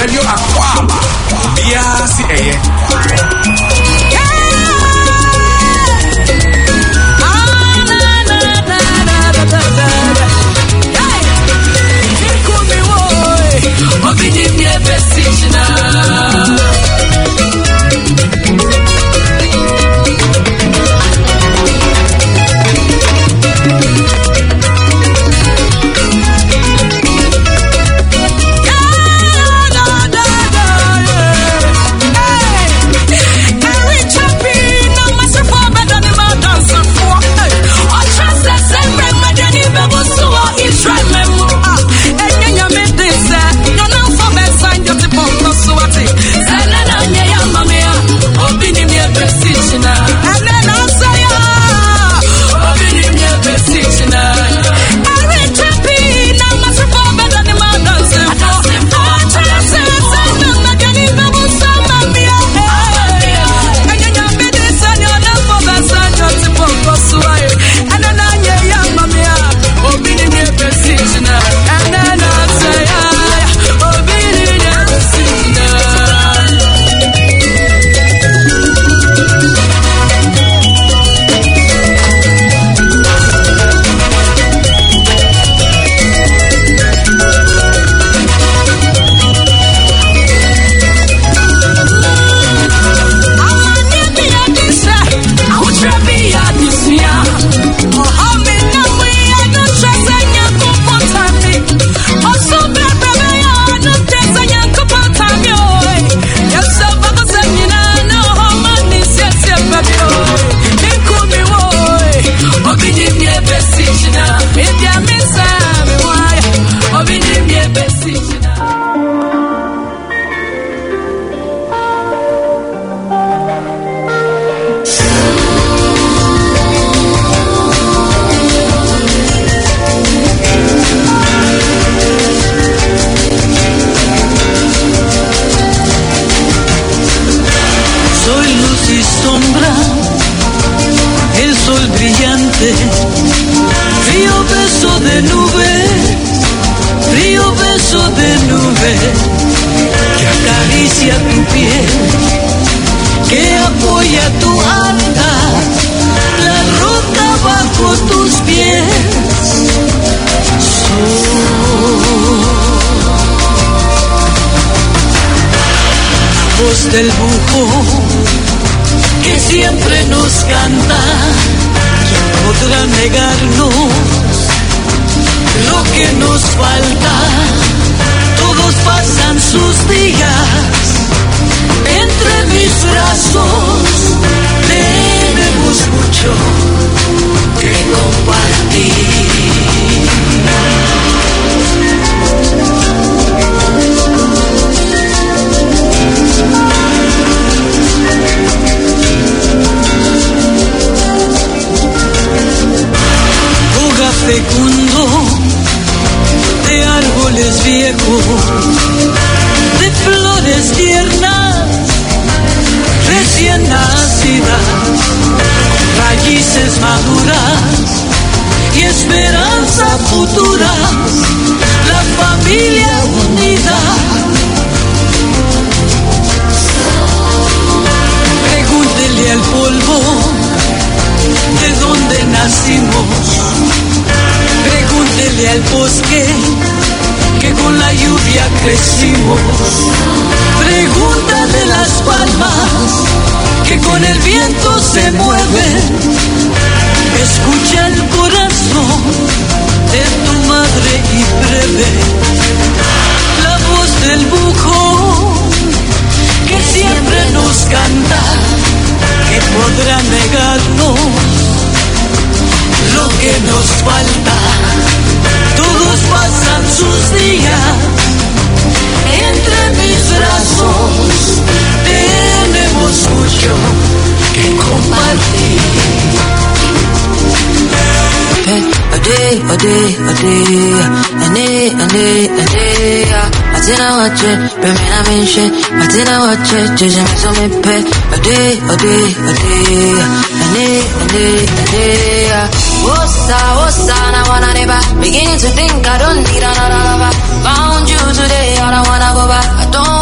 Radio Aquaba. Biasi eye. Del bujo que siempre nos canta, ¿quién podrá negarnos lo que nos falta? Todos pasan sus días entre mis brazos, tenemos mucho que compartir. Fecundo de árboles viejos, de flores tiernas, recién nacidas, raíces maduras y esperanza futura, la familia unida. Pregúntele al polvo de dónde nacimos. Pregúntele al bosque que con la lluvia crecimos. Pregúntale las palmas que con el viento se mueven. Escucha el corazón de tu madre y breve la voz del bujo que siempre nos canta. Que podrá negarnos lo que nos falta. Todos pasan sus días entre mis brazos. Tenemos mucho que compartir. Matina wache, pemina minche. Matina wache, jeje miso mipe. Osa, na wanna never. Beginning to think I don't need another lover. Found you today, I don't wanna go back. I don't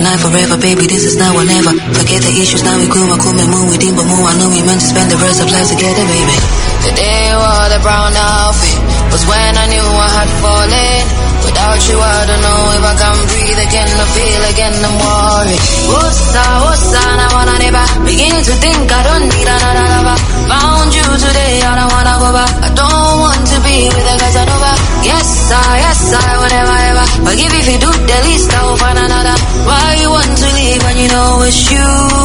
life forever, baby, this is now or never. Forget the issues, now we cool, moon, we didn't move. I know we meant to spend the rest of life together, baby. The day you wore the brown outfit was when I knew I had fallen. Without you, I don't know if I can breathe again, I feel again, I'm worried. What's up, I wanna never begin to think I don't need another lover. Found you today, I don't wanna go back. I don't want to be with a Casanova. Yes, I will never ever forgive if you do the least, I will find another. Why you want to leave when you know it's you?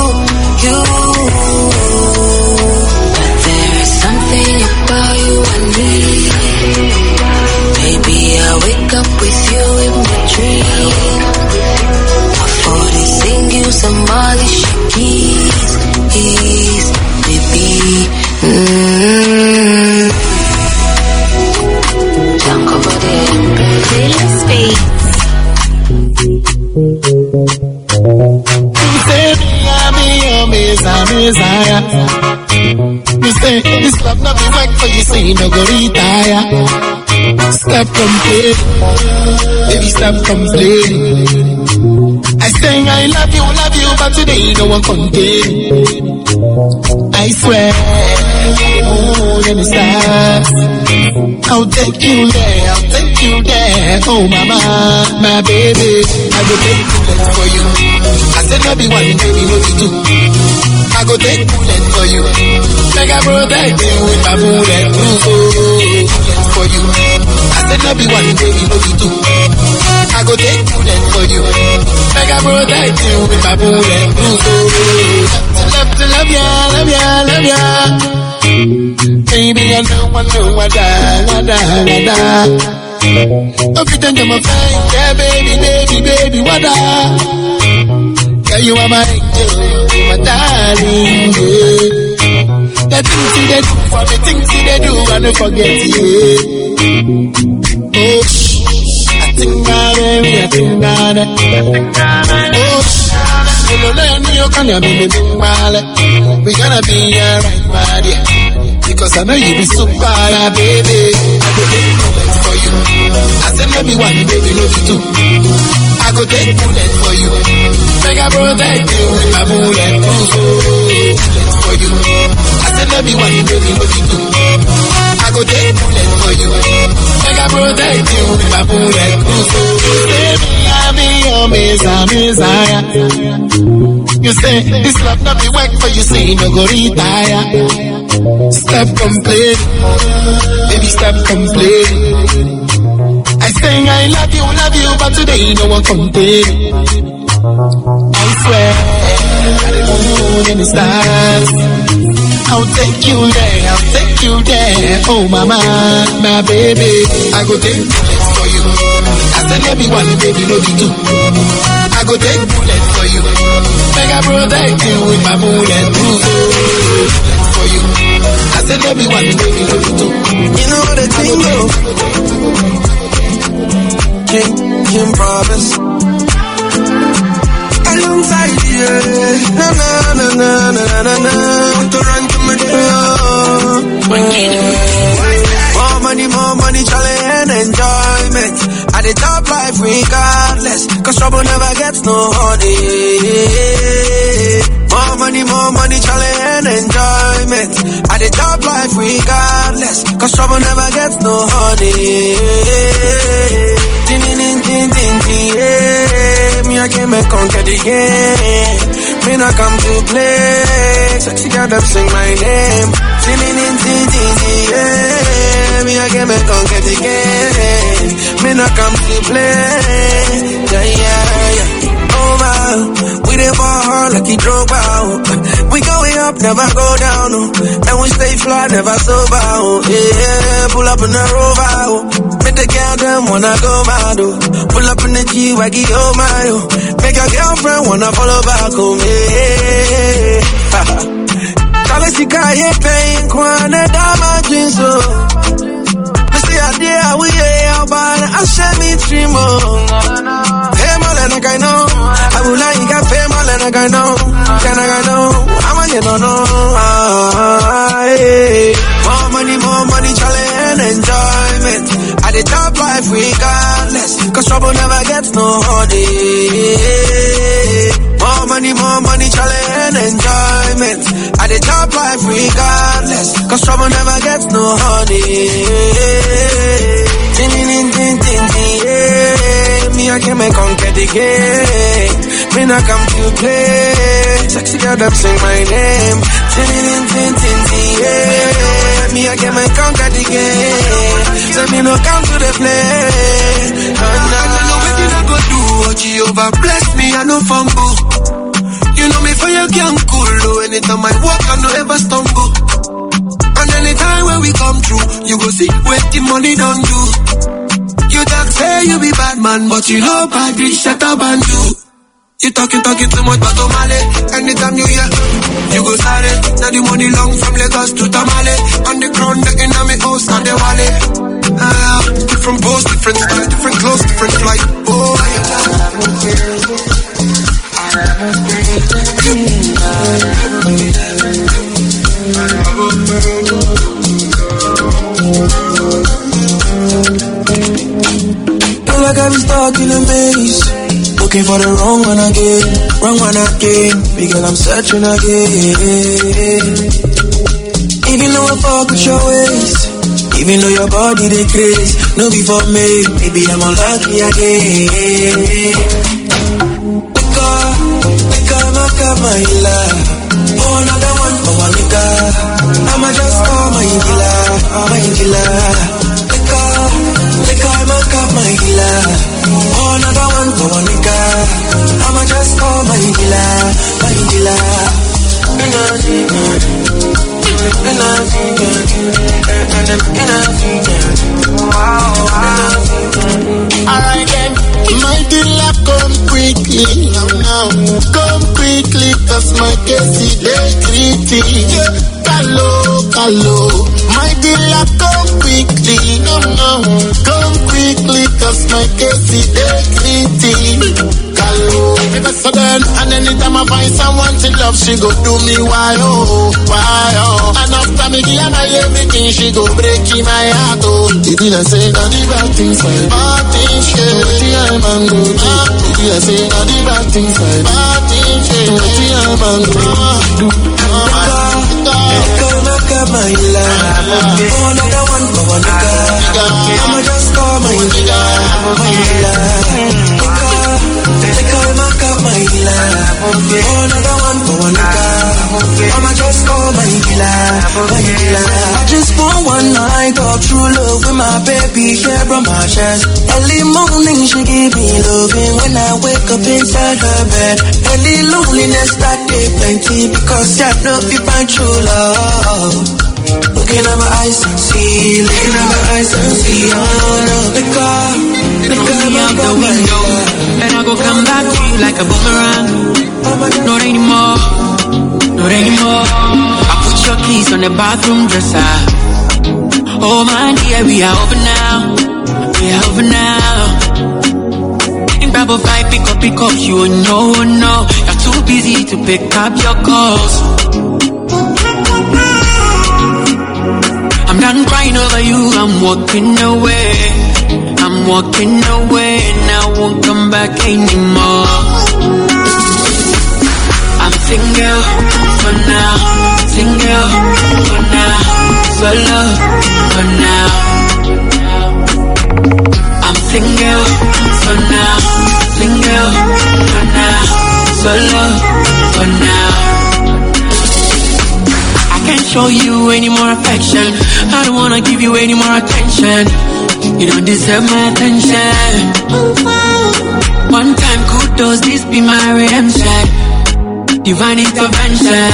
But there is something about you and me. Maybe I wake up with you in my dream. I 40 sing you some Molly keys, baby. Jump over there, baby. Space. You say I'm your Messiah. You say this love not be work for you, say no go retire. Stop complaining, baby, stop complaining. I say I love you, but today no one contain. I swear, moon and the stars, I'll take you there, oh mama, my baby, I go take bullets for you. I said no be one, baby, no be two. I go take bullets for you. Like I protect you with my bullet proof for you. I said no be one, baby, no be two. I go take bullets for you. Like I protect you with my bullet proof. To love ya. Baby, I know I die. Every time you're my friend, yeah, baby, what up? Yeah, you are my angel, my darling, yeah. The things they do for me, things they do, I don't forget, yeah. Oh, I think I we gonna be alright, my dear. Because I know you be super, baby. I go take bullets for you. I said no be one, baby, no be two. I go take bullets for you. Make I protect you with my bullet proof. Bullets for you. I said no be one, baby, no be two. I go take bullets for you. Make I protect you with my bullet proof. Baby, I be your Messiah. You say this love not be work for you, say no go retire. Stop complaining, baby, stop complaining. I say I love you, but today no one contain. I swear, by the moon and the stars, I'll take you there, oh mama, my baby. I go take bullets for you. I said no be one, baby, no be two. I go take bullets for you. Make I protect you with my bullet proof. For you. I said no be one, baby, no be two. You know the thing, King Promise. Alongside you, na. To run to my door. More money, Charlie, and enjoyment. At the top life regardless, cause trouble never gets no honey. More money, Charlie, and enjoyment. At the top life regardless, cause trouble never gets no honey. Me I came and conquer the game. Me not come to play. Sexy girl them sing my name. Me I came and conquer the game. Me not come to play. Yeah. Over, we dey ball like he drove out. We going up, never go down. And we stay fly, never sober. Yeah, pull up in the Rover. Make the girl them wanna go mad. Pull up in the G-Waggy, oh my. Make your girlfriend wanna follow back home. Kale si kaya pain, kwane dama jinso. Missy idea we are about I share me dream. I know, I will like you got fame all and I know. Can I know? I'm a no. More money, Charlie, and enjoyment. At the top life regardless, cause trouble never gets no honey. More money, challenge and enjoyment. I dey top life regardless, cause trouble never gets no honey. Me, I can't make conquer the game. Me, I come to play. Sexy girl, them sing my name. Me, I can't make conquer the game. So me, no come to the play. And I know what you not go do. What Jehovah bless me, I no fumble. You know me for your young cool. Anytime I walk, I no ever stumble. And anytime when we come through, you go see what the money don't do. You talk say you be bad man, but you know bad bitch shut up and do. You talking too much about Omale. Anytime you hear, you go sorry. Now the money long from Lagos to Tamale. On the ground, the enemy house and the wallet. Different posts, different style, different clothes, different flight. Oh, feel like I be stuck in a maze, looking for the wrong one again, because I'm searching again. Even though I fuck with your ways, even though your body they crazy, no be for me, maybe I'm unlucky again. Because my love, oh another one for one nigga, I'ma just call my killer. My healer, oh another one for one nigga, I'ma just call my healer. Alright then, my dealer come quickly, come quickly, cause my case is critical. Hello, my dealer come quickly, come quickly, cause my case is critical. So then, and anytime I find someone to love, she go do me why oh. And after me give my everything, she go break in my heart oh. Did I say not the bad things like bad things, yeah. I'm a good. Did I say not the bad things like bad things, yeah. I'm a good. My love, oh another one for one nigga, I'ma just call my my love, oh another one for one nigga, I'ma just call my killer. I just want one night of true love with my baby hair on my chest. Early morning she give me loving when I wake up inside her bed. Early loneliness that day plenty because I know if I true love. Looking at my eyes and see, oh no, throw me out the window, and I go come back to you like a boomerang. Not anymore. I put your keys on the bathroom dresser. Oh my dear, we are over now. In Bible 5, pick up, you know, you're too busy to pick up your calls. I'm done crying over you, I'm walking away, and I won't come back anymore. I'm single for now, solo for now. I'm single for now, solo for now. Can't show you any more affection. I don't wanna give you any more attention. You don't deserve my attention. One time kudos, this be my redemption. Divine intervention.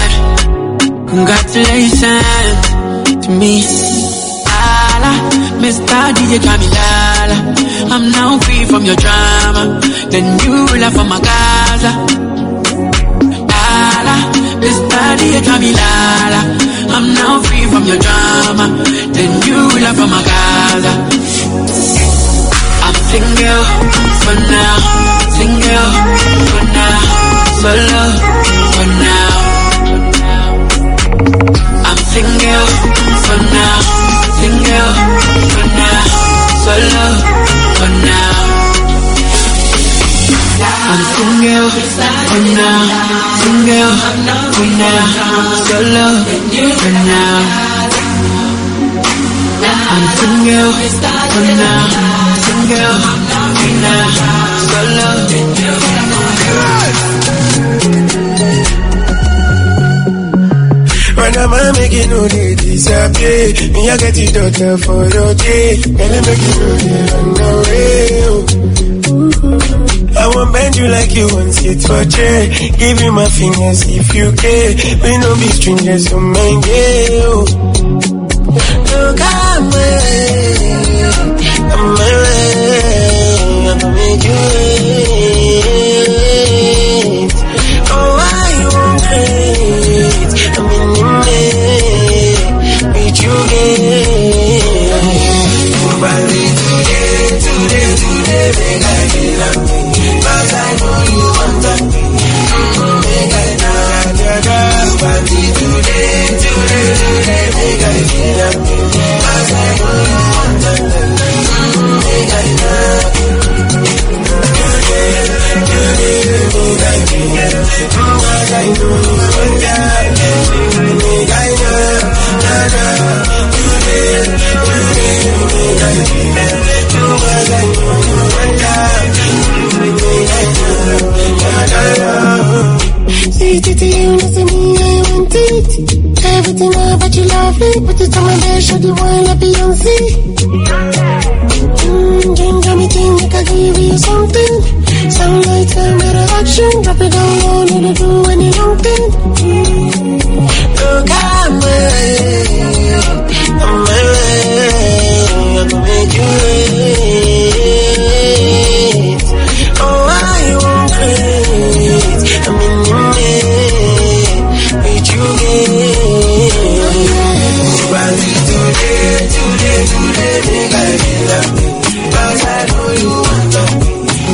Congratulations to me. Lala, Mr. DJ Kamilala. I'm now free from your drama. The new life from my Gaza. Lala, Mr. DJ Kamilala. I'm now free from your drama. The new life from my Gaza. I'm single for now, solo for now. I'm single for now, solo for now. I'm single for now. for now. Solo for now. I'm single for now. Single for now. Solo. When I'm making no day disappear, me I get it daughter for your day. Can I make you run away? I won't bend you like you want sit for chair. Give you my fingers if you care. We no be strangers, so mind you. Look at me, I'm gonna make you wait. Oh, why you won't wait? I'm in the meet you again. Nobody today, make I feel like me. Cause I know you want that me. Make I nobody today, make I feel like me. Cause I know you want that me. Make I everything about you lovely, but it's on my bed, show the one like Beyonce. Ginger me thing, make I give you something. Sound like time better action, drop it down low, need to do any long thing. Look at me, I'm my way, I'm gonna make you wait. Oh, why you won't wait? I'm in the meet you again. Nobody today, make I feel like me. Cause I know you want that me.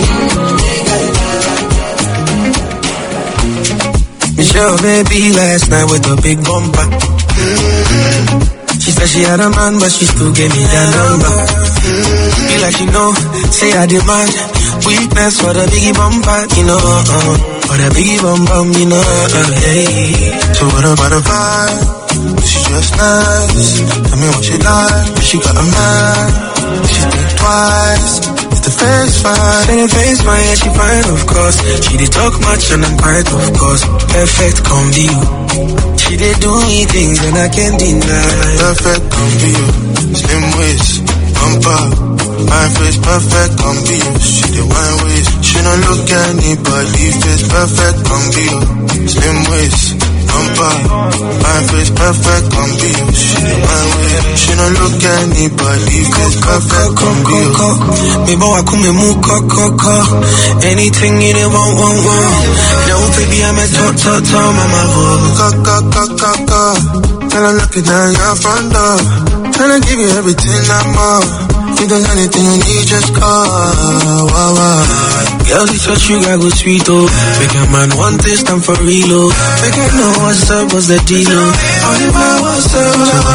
Michelle, baby, last night with a big bumper. She said she had a man, but she still gave me that number. Feel like she know, say I demand weakness for the biggie bumper, you know, for the biggie bum bum, you know, hey. So what about the vibe? She just nice. Tell me what she like. She got a man. She think twice. It's the face fine. Say the face fine, yeah, she fine, of course. She did talk much and I'm quiet, of course. Perfect combi. She did do me things and I can't deny. Perfect combi. Slim waist, bumper. My face perfect combi. She did wine waist. She don't look at anybody. Face perfect combi. Slim waist. My face perfect combi. She my way. She don't look at anybody. Face perfect combi. Me boy come mu koko. Anything you need want. No baby I'm a top mama koko. And I'm looking down your front door. Tryna give you everything I'm more. If there's anything you need, just call. Wow. Girl, this what you got go sweet, oh. Make a man want this time for real, oh. Make I know what's up, what's the deal, oh. Only man what's up,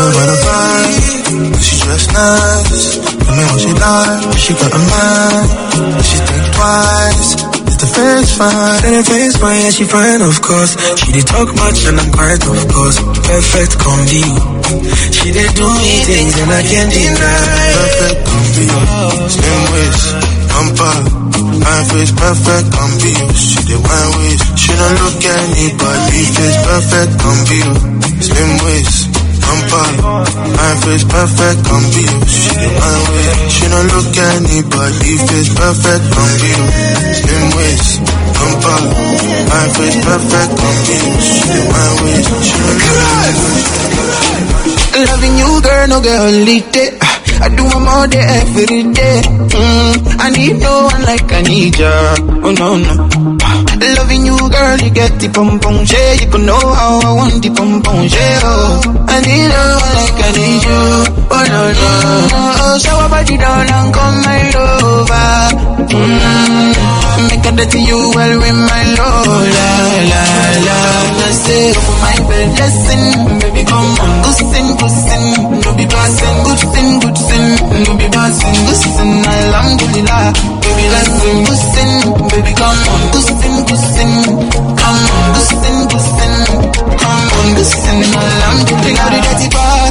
she dress nice. Tell me what she like. She got a man. She think twice. It's the face fine. Say the face fine, yeah, she fine, of course. She did talk much and I'm quiet, of course. Perfect combi. She did do me things and I can't deny. Perfect combi. Slim waist, bumper. My face perfect combi. She did wine waist. She don't look at anybody. Face perfect combi. Slim waist, bumper. My face perfect combi. She did wine waist. She don't look at anybody. Face perfect combi. Slim waist, bumper. My face perfect combi. She did wine waist. She don't look at anybody. Loving you, girl, no girl, holiday. I do them all day, every day. I need no one like I need ya. Oh no. Loving you, girl, you get the pom pom, yeah. You can know how I want the pom pom, yeah. Oh, I need no one like I need you. Oh no. Oh, shower body down and come my lover. Make a dirty you well with my love. La. I say for my blessing, baby come on, good sin. No be passing, good sin. No be passing, good sin. Alhamdulillah, baby let's sing, good sin. Baby come on, good sin. Come on, good sin.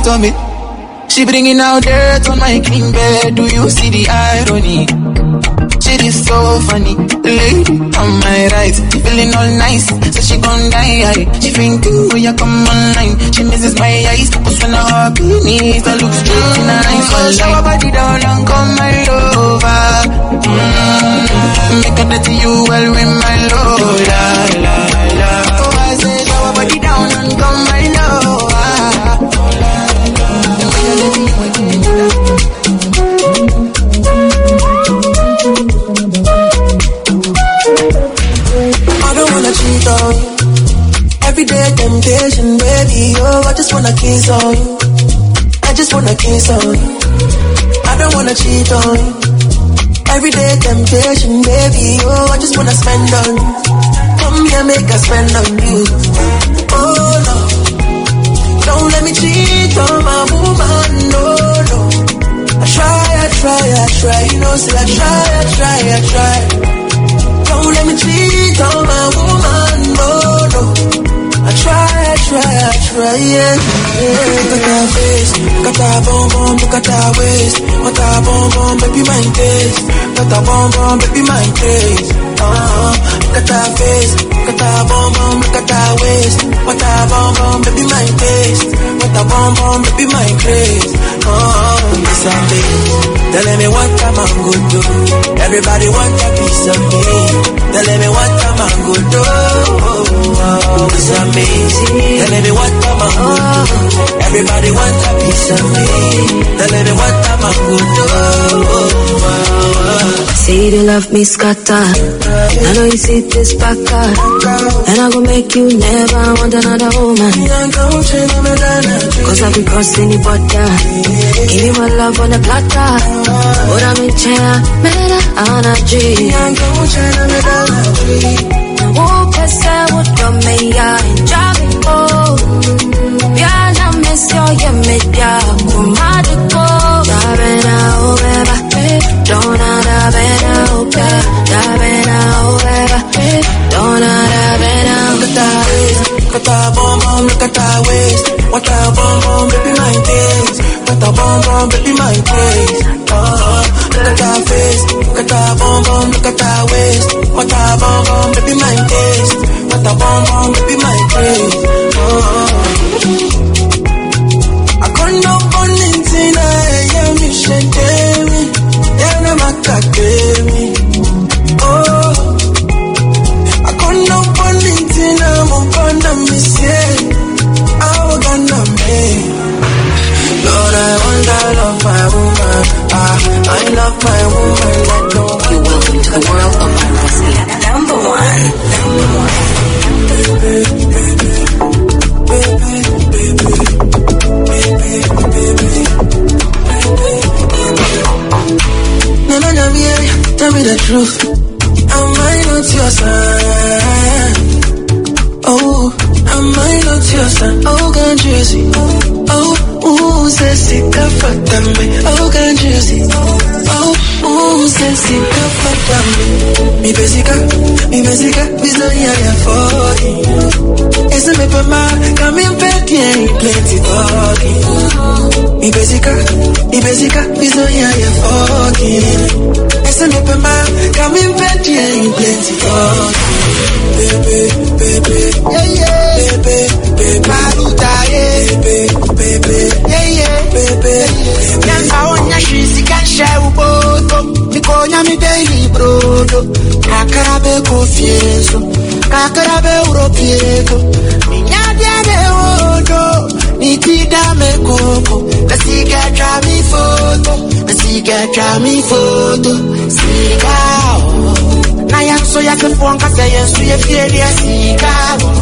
on me. She bringing out dirt on my clean bed. Do you see the irony? Shit is so funny. The lady on my right, feeling all nice, so she gon' die. She fainting when you come online. She misses my eyes, cause when I beneath, I look straight in her eyes. So show her body down and come my lover. Make her dirty you well with my love. La la la. So I say show her body down and come my lover. I don't wanna cheat on you. Everyday temptation, baby. Oh, I just wanna kiss on you. I just wanna kiss on you. I don't wanna cheat on you. Everyday temptation, baby. Oh, I just wanna spend on you. Come here, make us spend on you. Oh no, don't let me cheat on my woman. No, no. I try. You know, say I try. Don't let me cheat on my woman, no. I try, yeah. Look at her face, look at her bum, look at her waist. What her bum, baby, my taste. What her bum, baby, my taste. Look at her face, look at her bum, look at her waist. What her bum, baby, my taste. What her bum, baby, my craze. This a baby. Tell me what a man go do. Everybody want a piece of me. Tell me what a man go do. It's amazing. Tell me what a man go do. Everybody want a piece of me. Tell me what a man go do. Say you love me scatter. I know you see this back up, and I go make you never want another woman. Cause I be crossing the border. Give you my love on the platter. But I'm in chair, better energy. Oh, pesa would come me in Javico. Piana miss your yemedia, Kumadiko. Davena Obeba, Dona Davena Obeba, Davena Obeba, Dona Davena Obeba. Look at her bum, look at her waist. What her bum, baby, my taste. What her bum, baby, my taste. Look at her face, look at her bum, look at her waist. What her bum, baby, my taste. What her bum, baby, my taste. I can't no one in Tina, yeah, me shake me. Yeah, no macademy. Oh, I can't no one in Tina, I'm gonna miss it. I'm gonna make. Lord, I want to love my woman. I love my woman like no one. You're welcome to the world of Fantasia. Number one. No, tell me the truth. Am I not your son? Oh, am I not your son? Oh, can't you see? Oh, say sick for me. Oh, can't you see? Oh, say sick for me. Mi basica, bisogna fuori. E se me per male, cambia perché hai plenty talking. Mi basica, bisogna fuori. E se me per male, cambia perché hai plenty talking. Baby, yeah, baby, maluta, yeah, baby, yeah, Nyanza onya shizi kanshe uboto, mikonya mi daily brodo. Kakarabe confieso, kakarabe europieto. Minyadi ade odo, nikida me koko. Nasiga chami foto, siga o. Na yanso ya kefuanga se yensu ye fieli ya siga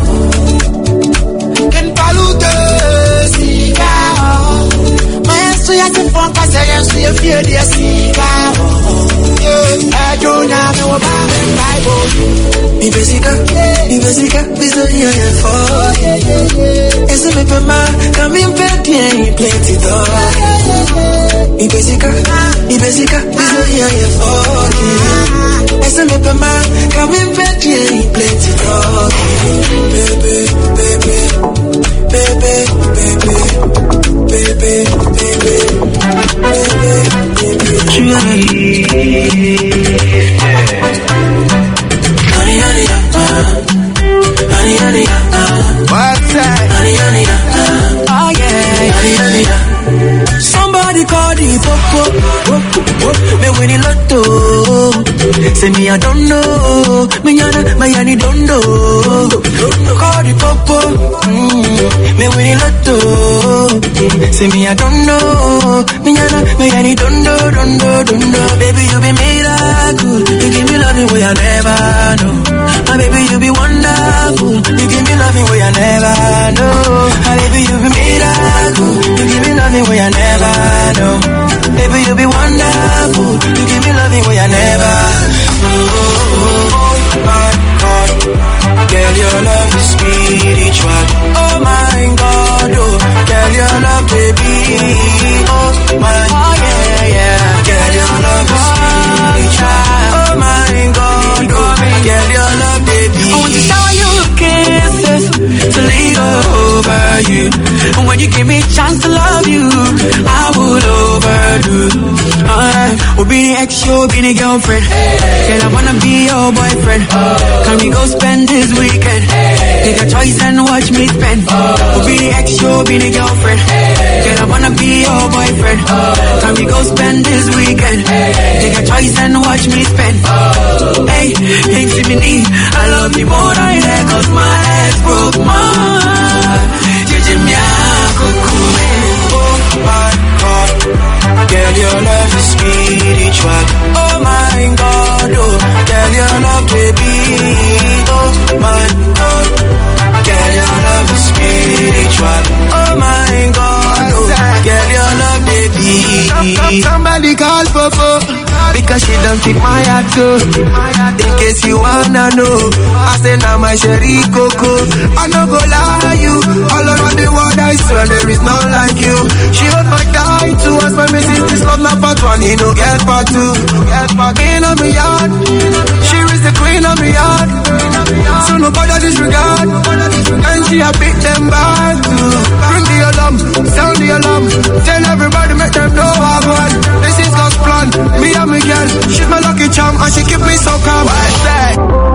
o. Ken palute, siga o. So ya can phone cause I am see a fear the cigar. I don't have no Bible. Mi basica, bisogna fuori. E se me per male, cambia perché hai plenty talking. Mi basica, bisogna fuori. E se me per male, cambia perché hai plenty talking. Baby. Honey, honey, honey, honey, what's that? Honey, honey, oh yeah, honey, honey. Somebody call the popo, me win the lotto. Say me I don't know, me yana, my yani don't know. Call the popo, me win the lotto. Say me I don't know, me yana, my yani don't know. Baby you be miracle, you give me loving way I never know. My baby you be wonderful, you give me loving way I never know. My baby you be miracle, you give me loving way I never know. Baby you be wonderful, you give me loving way I never know. Oh my God, girl your love is spiritual. Oh my God, oh girl your love baby. Oh my, oh yeah yeah, girl your love is spiritual. Oh my God, oh girl your love baby. I want to shower you kisses to lead over you, and when you give me a chance to love you, I would overdo. We'll be the ex, you'll be the girlfriend. Girl, I wanna be your boyfriend. Can we go spend this weekend? Take a choice and watch me spend. We'll be the ex, you'll be the girlfriend. Girl, I wanna be your boyfriend. Can we go spend this weekend? Take a choice and watch me spend. Hey, intimate, I love you more than that, cause my ex broke my heart. Oh my God, girl your love is spiritual. Oh my God, oh girl your love baby. Oh my God, girl your love is spiritual. Oh my God, oh girl your love baby. Somebody call Popo, because she don't take my heart too. In case you wanna know, I say now my Sherry Coco. I no go lie you, all around the world I swear there is none like you. She hold my die to us, my message this love not part one, he no get part two. Queen of me yard, she is the queen of me yard. So nobody disregard, and she a beat them back too. Bring the alarm, sound the alarm, tell everybody make them know I won. This is God's plan, me and me girl, she's my lucky charm and she keep me so calm. What's that?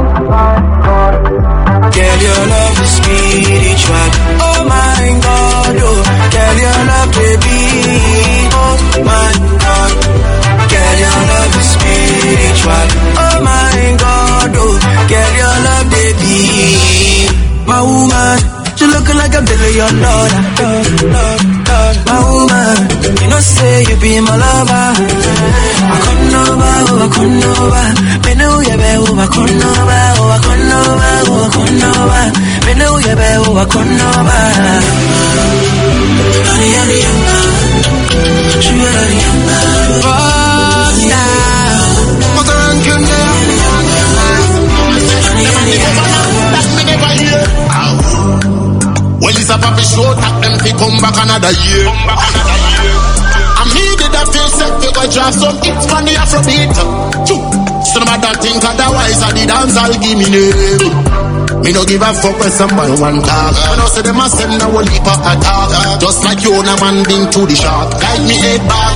Girl, your love is spiritual. Oh my God, oh girl, your love baby. Oh my God, girl, your love is spiritual. Oh my God, oh girl, your love baby. My woman, she looking like $1 billion. My woman, you know say you be my lover. I couldn't over. Me know you be over, couldn't over. Me know you be over, couldn't over. Honey, honey, sugar, honey, oh, now. What the ranking there? Well, it's a papi show, tap them to come back another year. I needed a few set to go drop some hits from the Afrobeat. Some of that think otherwise, I the dance, I'll give me name. Me no give a fuck when somebody want talk. I know say them a send a whole heap of attack. Just like you on a man being to the shark. Guide me head back.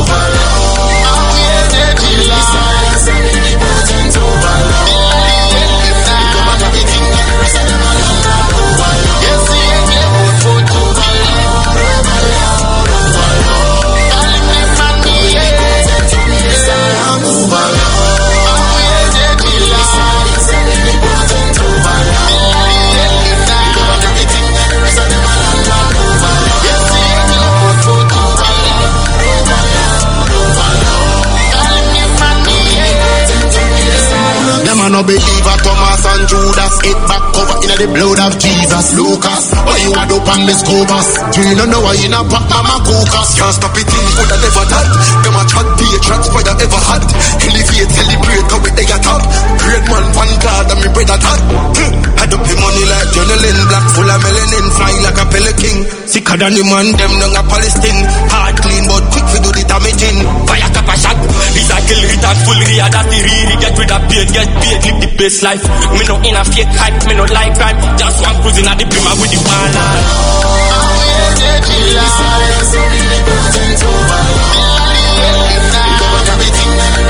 No believer, Thomas and Judas. It back cover in the blood of Jesus. Lucas, why you had up on the scovers? You don't know why you not pop mama cocas. Can't stop it in, would have never done. Them a chat patriots, for you ever had. Elevate, celebrate, how we they a top. Great man, one God, and me brother Todd. Had up the money like journaling, black full of melanin, fly like a pelican. Sicker than the man, them down a Palestine. Hard clean, but quick to do the damaging. Fire cap a shot, recycle, return, full read, that's the read. Get rid of pain, get paid. Live the best life. Me no in a fake hype, me no like crime. Just one cruising at the prima with the one line.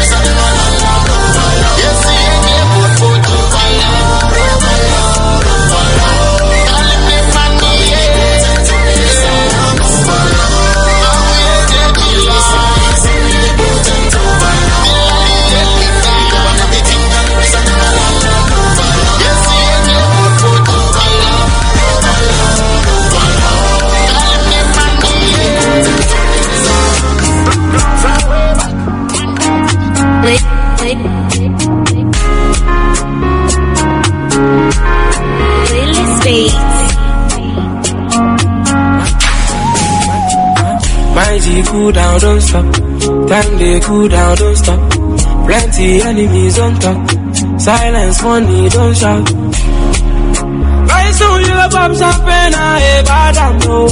Cool down, don't stop. Time they cool down, don't stop. Plenty enemies on top. Silence, money, don't shout. Very soon you go pop champagne, I bad am no.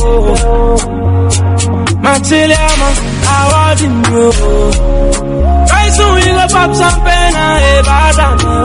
Matiliama, I want him no. Very soon you go pop champagne, I bad am no.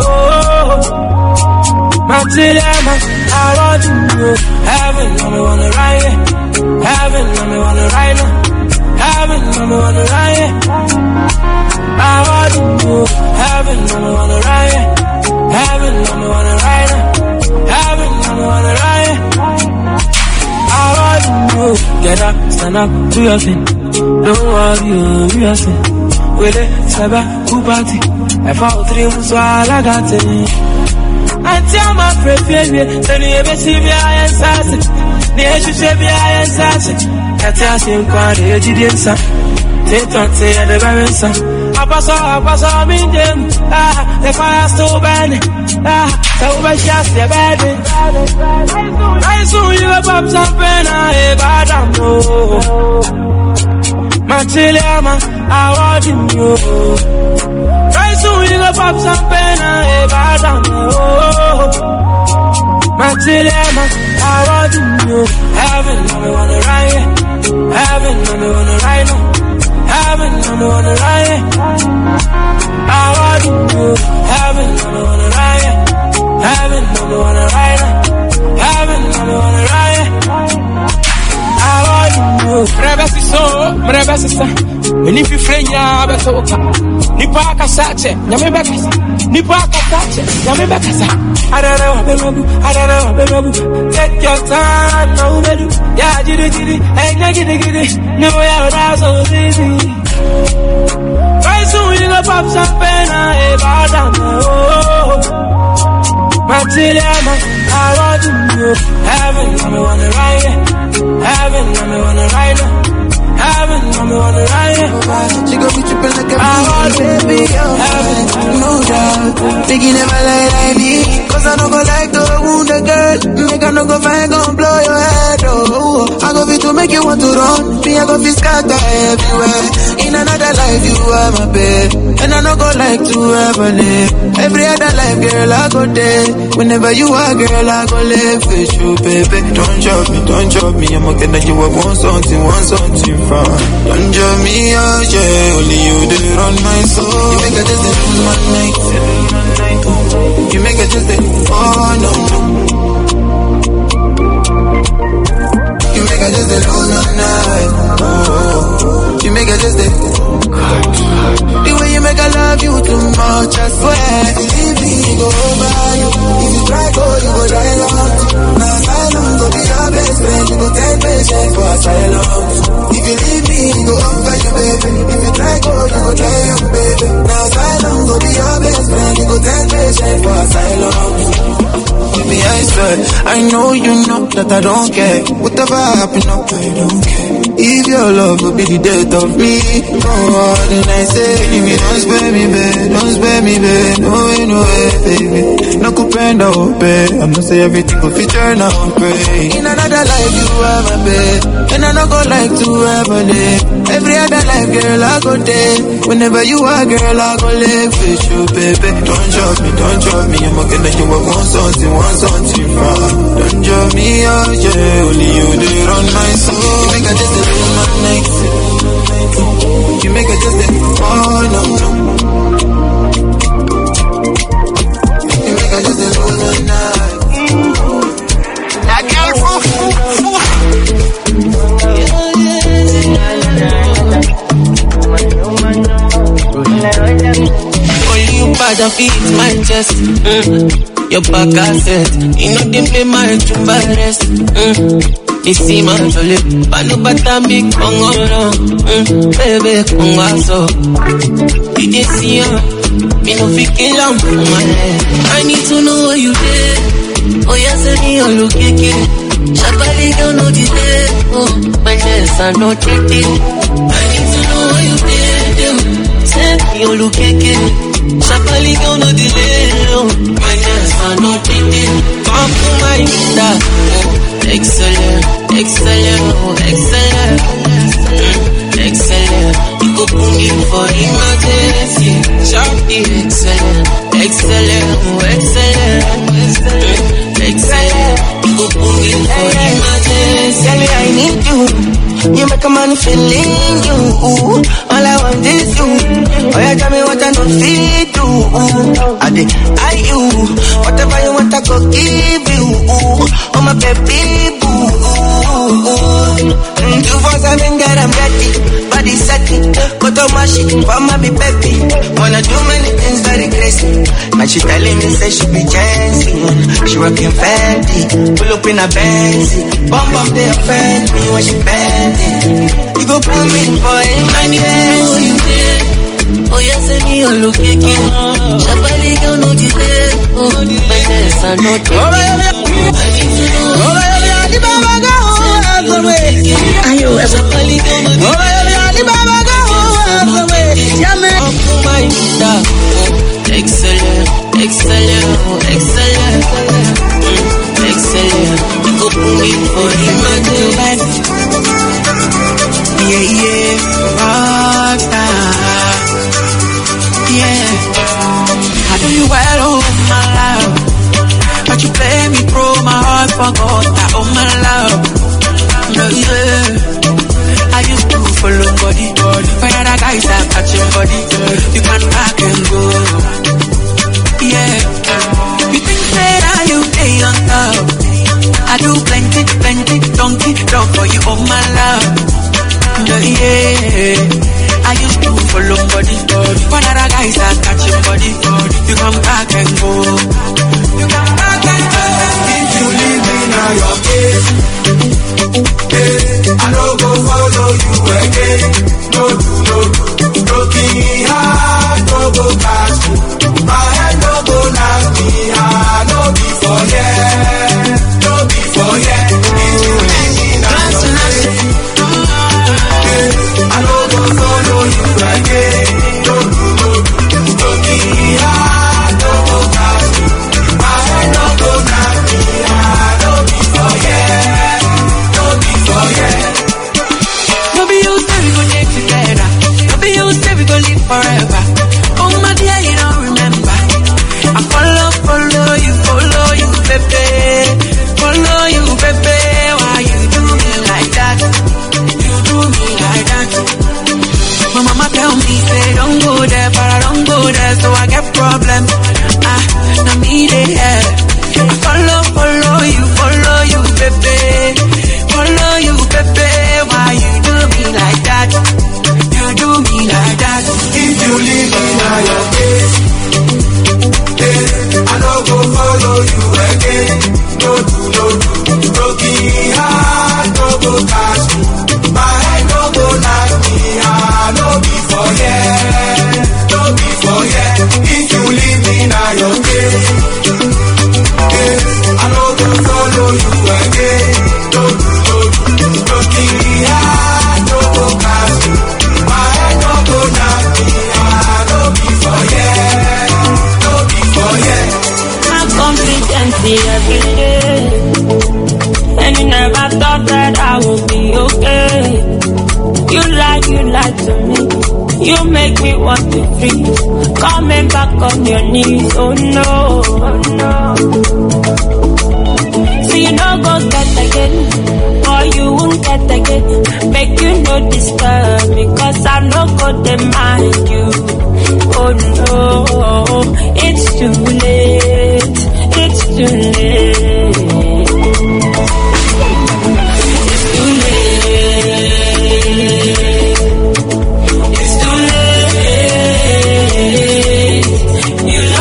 Matiliama, I want him no. Heaven, I'm the one to ride it. Heaven, I'm the one to ride it. Heaven, I'm the one to ride it. I want you. Heaven, I'm the one to ride it. Heaven, I'm the one to ride it. Heaven, I'm the one to ride it. I want you. Get up, stand up, do your thing. Don't worry, do your thing. With it, Saba, who party? I found 3 months while I got it. I tell my prepared, then you ever see me, I am sassy. Near you say me, I am sassy. I tell him, quite a gidensa. Take on say the baronsa. I pass on me, them. The fire still burning. So much just the baby. I soon you go pop champagne, I bad am no. Matiliama, I want him no. I soon you go pop champagne, I bad am no. Matiliama, I want him no. Heaven, I'm the one to ride it. Heaven, I'm the one to ride it. Heaven, I'm the one to ride it. I want you. Heaven, I'm the one to ride it. Heaven, I'm the one to ride it. Heaven, I'm the one to ride it. I want you. Mrebesi so, mrebesi sa. Menifi frenya betoka. Nipa akasache, nyame bekasa. Nipa akasache, nyame bekasa. Adarawa, take your time, no bedu. Yeah, jiri, hey, giddy. No, yeah, that's so easy. Very soon you go pop champagne, I bad am no. Matiliama, I want you. Heaven, I'm the one to ride it. Heaven, I'm the one to ride it. Heaven, I'm the one to ride it. She gon' be trippin' like a baby, heaven, no doubt. Thinking never like me, cause I don't go like the wound a girl. Make I no go find, gon' blow your head, oh. I go be to make you want to run. Me, I go be scatter everywhere. In another life, you are my babe. And I no go like to ever live. Every other life, girl, I go there. Whenever you are, girl, I go live with you, baby. Don't drop me, I'm okay that you want something from. Don't drop me, oh yeah, only you did run my soul. You make a just run my night. You make a just oh no. You make a just all night. Oh, you make a just the way you make I love you too much, I swear. If you go over you, if you try go, you go try long. Now asylum go be your best friend, you go 10 patience for asylum. If you leave me, you go up for you, baby. If you try go, you go try young, baby. Now asylum go be your best friend, you go 10 patience for asylum. Baby, I swear, I know you know that I don't care. Whatever happen, no, I don't care. If your love will be the death of me, oh, then I say, don't spare me, babe, no way, baby. No kupenda, oh, babe, I'm not say everything will fit turn out, pray. In another life, you are my babe, and I don't go like to ever live. Every other life, girl, I go there. Whenever you are, girl, I go live with you, baby. Don't drop me, I'm okay that you want something from. Don't drop me, oh, yeah, only you did run my soul. You make a just lose my night. You make a just oh no. You make a just lose my night. That girl I feel my chest. Your back I said, you know they play my tumba rest. They see my jolly, but no bata big congo no. Baby congo so. You just see me no fi kill am for my head. I need to know what you did. Oh yes, me all look it. Shabali don't know the day. Oh, my nest are not taking. I need to know what you did. Send me all look it. Shabali don't know the day. Oh, my nest are not taking. Come to my dad. Excellent, excellent, oh, excellent. Excellent. You go put me for emergency. Sharply excellent, excellent, oh, excellent. Excellent. You go put me for emergency. Tell me I need you. You make a man feeling you. All I want is you. Oh, yeah, tell me what I don't feel do. I you. Whatever you want I go give you. Oh my baby boo. 247 girl I'm ready. Body set it. Go to my shit. Mama be baby. Wanna do many things very crazy. And she telling me say she be chancy. She working Fendi. Pull up in a Benz. Bomb up they offend me when she bend it. You go put me for him. I need to know you did. Oh yes, me all look at you. Shabali don't know the day. Oh, my days are not good. I need to know. Are you ever Shabali don't know the day. Excellent, excellent, excellent, excellent. You go put me for emergency. Yeah, yeah, rockstar. Yeah, I do you well, oh my love. But you play me pro, my heart forgot that, oh my love. No, yeah, I used to follow body. When other guys are catching body, you can back and go. Yeah, you think that you stay on top. I do plenty, donkey, dog for you, oh my love. Yeah, I used to follow body. When other guys are catching body, you come back and go. You come back and go. If you leave me now, your case. I don't go follow you again. No, broken heart, no go catch me. My head no go knock me. No be forget, no be forget. If you leave me now, your case. I don't go follow you again. No, broken heart, no go catch me. My head no go knock me. No be forget, no be forget. No be you say we go live together. No be you say we go live forever. Oh my dear, you don't remember. I follow you, baby. Follow you, baby. Why you do me like that? You do me like that. My mama tell me, say don't go there, but I don't go there, so I get problem. Now me they have. I follow you, baby. Follow you, baby. Why you do me like that? You do me like that. If you leave me now, your case. I don't go follow you again. No, broken heart, no go catch me. My head no go knock me. No be forget, no be forget. If you leave me now, your case. I don't go follow you again. No, broken heart, no go catch me. My head no go knock me. No be forget, no be forget. I'm confident every day, and you never thought that I would be okay. You lied to me. You make me want to freeze. Coming back on your knees, oh no, oh no. So you no go get again, or you won't get again. Make you no disturb me, cause I no go demand you. Oh no, it's too late, it's too late. It's too late.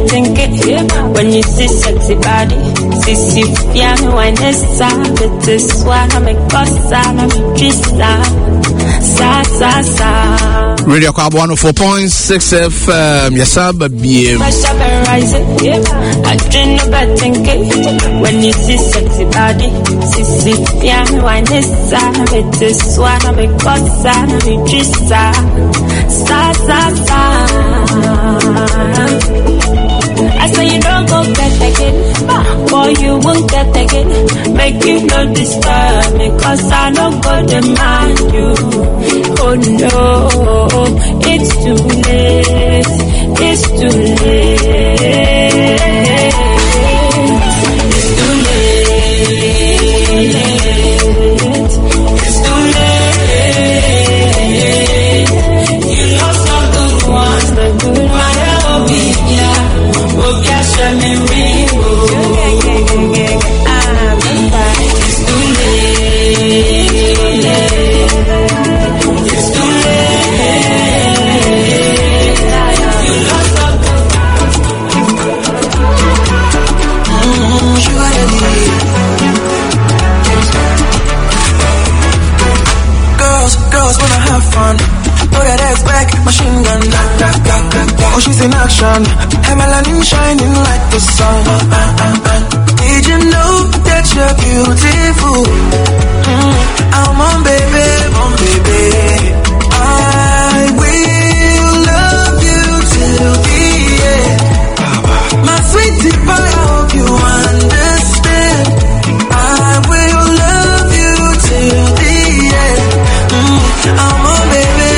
think it. When you see sexy body, see piano and essa, it is what I make bossa, I make trista, sa. Radio Club 104.6 FM. Yes, I'm a BM. I dream about thinking. When you see sexy body, see piano and essa, it is what I make bossa, I make trista, sa. I say you don't go get again, boy you won't get again. Make you no disturb me, cause I don't go demand you. Oh no, it's too late, it's too late, it's too late, it's too late. You lost some good ones, but good ones. Girls wanna have fun. Throw that ass back, machine gun. Oh, she's in action. Her melanin shining like the sun. Did you know that you're beautiful? I'm on baby. I will love you till the end. My sweetie pie, I hope you understand. I will love you till the end. I'm on baby.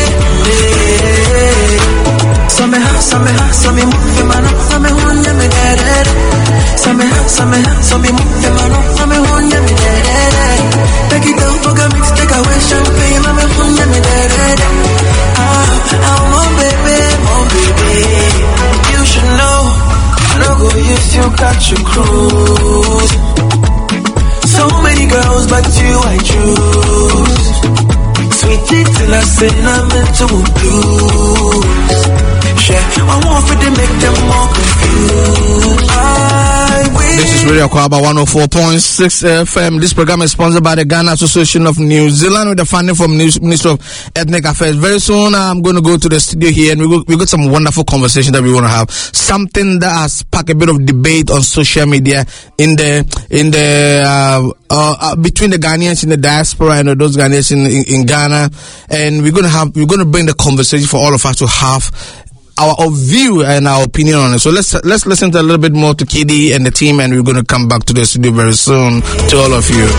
So me move your man up, so me hold me dead. So me move your man up, so me hold me dead. Take it down, forget me, take away champagne, me hold me dead. I'm on baby. You should know, I don't go use you, got you cruise. So many girls, but you I choose. Sweetie till I say I'm into blues. I want for them make them more confused. This is Radio Kwaba 104.6 FM. This program is sponsored by the Ghana Association of New Zealand with the funding from Ministry of Ethnic Affairs. Very soon I'm going to go to the studio here and we got some wonderful conversation that we want to have. Something that has sparked a bit of debate on social media in the between the Ghanaians in the diaspora and those Ghanaians in Ghana, and we're going to bring the conversation for all of us to have our view and our opinion on it. So let's listen to a little bit more to KD and the team, and we're going to come back to the studio very soon to all of you.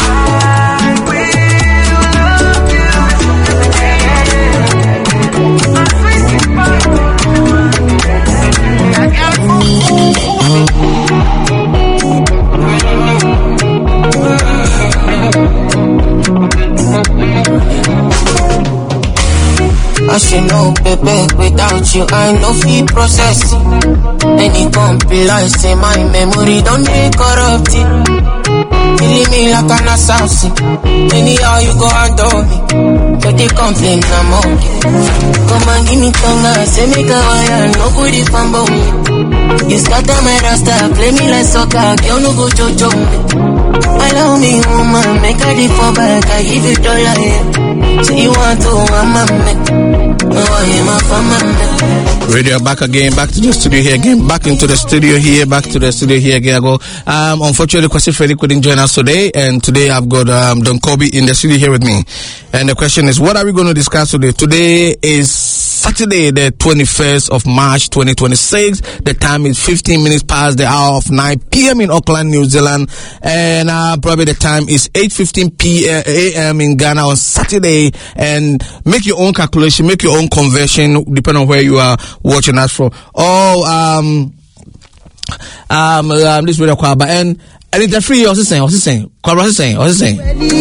As you know, baby, without you, I no feel process. Any complaint, say my memory don't be corrupted. Killing me like an assassin. Anyhow you go handle me, but they complain I'm okay. Come and give me tongue, I say make a wire, no good if I'm bone. You scatter my rasta, play me like soccer, girl no go jojo. Allow me woman, make a dip for back, I give you $1, yeah. So you want to, I'm a man. Radio back again, back to the studio here again, back to the studio here again. I go. Unfortunately, Kwasi Freddy couldn't join us today, and today I've got Don Kobe in the studio here with me. And the question is, what are we going to discuss today? Today is Saturday, the 21st of March, 2026. The time is 15 minutes past the hour of 9 p.m. in Auckland, New Zealand, and probably the time is 8:15 a.m. in Ghana on Saturday. And make your own calculation, make your own conversion, depending on where you are watching us from. This video Kwaba and it's free. What's he saying? Kwaba, what's he saying?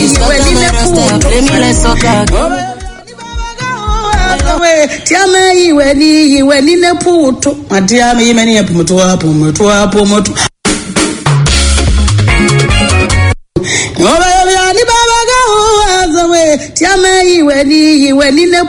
Tiame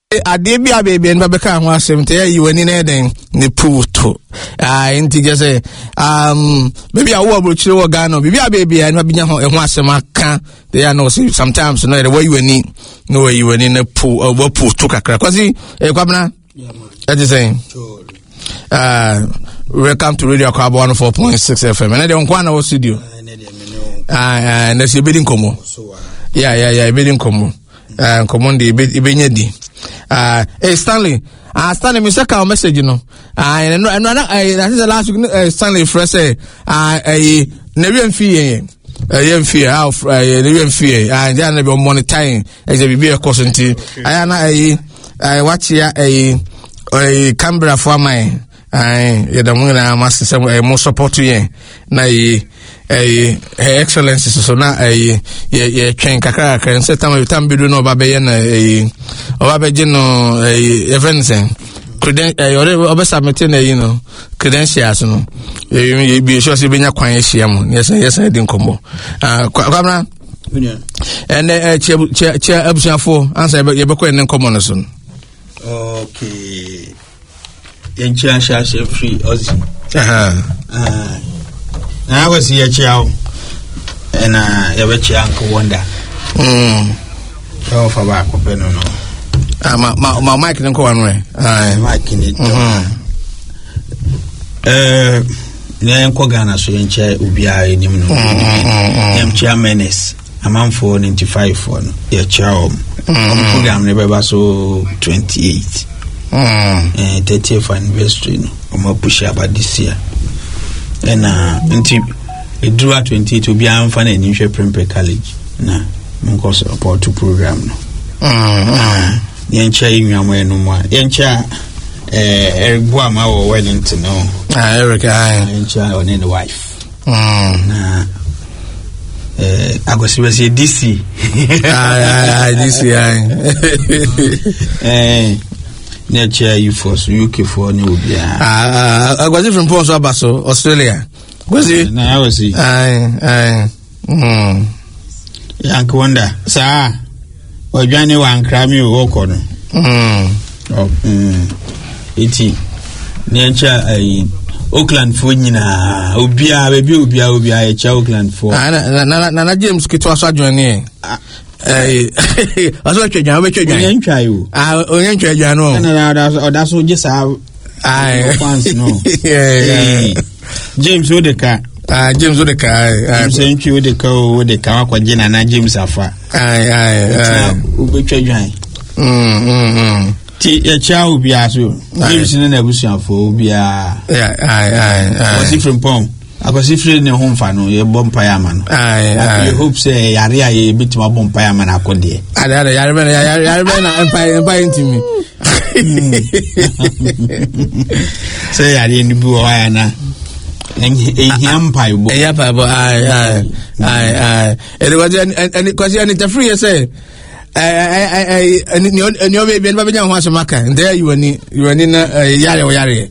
ade bi baby and babeka ho asem te yi wani na den ne puto inti je say baby awo abrochire wo Ghana baby baby and babinya ho asem aka they are no sometimes no the way you wani no way you wani na puto kakra kwasi kwabna that is saying welcome to Radio Akwa 104.6 FM and dey nkwa na wo studio na se bedin komo yeah bedin komo komo de ibenye di Stanley Stanley me saka message no no that is the last week Stanley fresh say na we mfie yemfie how na we mfie and na be monitoring as be be cost nti na watch ya Canberra for my da mo na master say mo support you na her excellency so na ye twen kakra kakra nse tam bidu no babe na obabeje no events obe submit na no credentials no ye bi sure say benya kwan ehia mo yes din kombo kwamna and che abusuafo answer ye be ko nen kombo no so okay yenchia sha free ozi I was here chow and you Uncle Wonder. Oh, for back no. My mic didn't go one way. Mic in it. Nyanko Ghana so yenche ubia enim no. Yemchia menace. A man for 95 for your chow. Program never so 28. 30th anniversary no. Omo push about this year. And until it drew at 28 to be unfun and in Prempeh College. Na Munko support to program no. Yencha no more. Yencha Eric Boama or Wellington no. Eric Yencha on the wife. Na I go see DC. DC Nature you for UK for New Bia. I was from Port Abaso, Australia. Was it? No, I was it. Yank wonder, sir. Or Johnny one crammy walk on. Iti. Nature Auckland for Nina. Ubia, baby, Auckland for. Nana James Kitwasa joining. I was watching you. Try you. That's what just once no. James Odeka. James Odeka. I'm saying you the car with the car kwa jina na James Afa. Ubeche jai. Ti ya cha ubia so. James na busuan fo ubia. Was different pom. I was different in home fan no ye bompire man. I hope say yare ye bit ma bompire man akode. Yare na empire into me. Say yare ni bu wa na. Empire bo. Empire bo it was and because you need to free say and your baby and babanya ho asomaka and there you in yare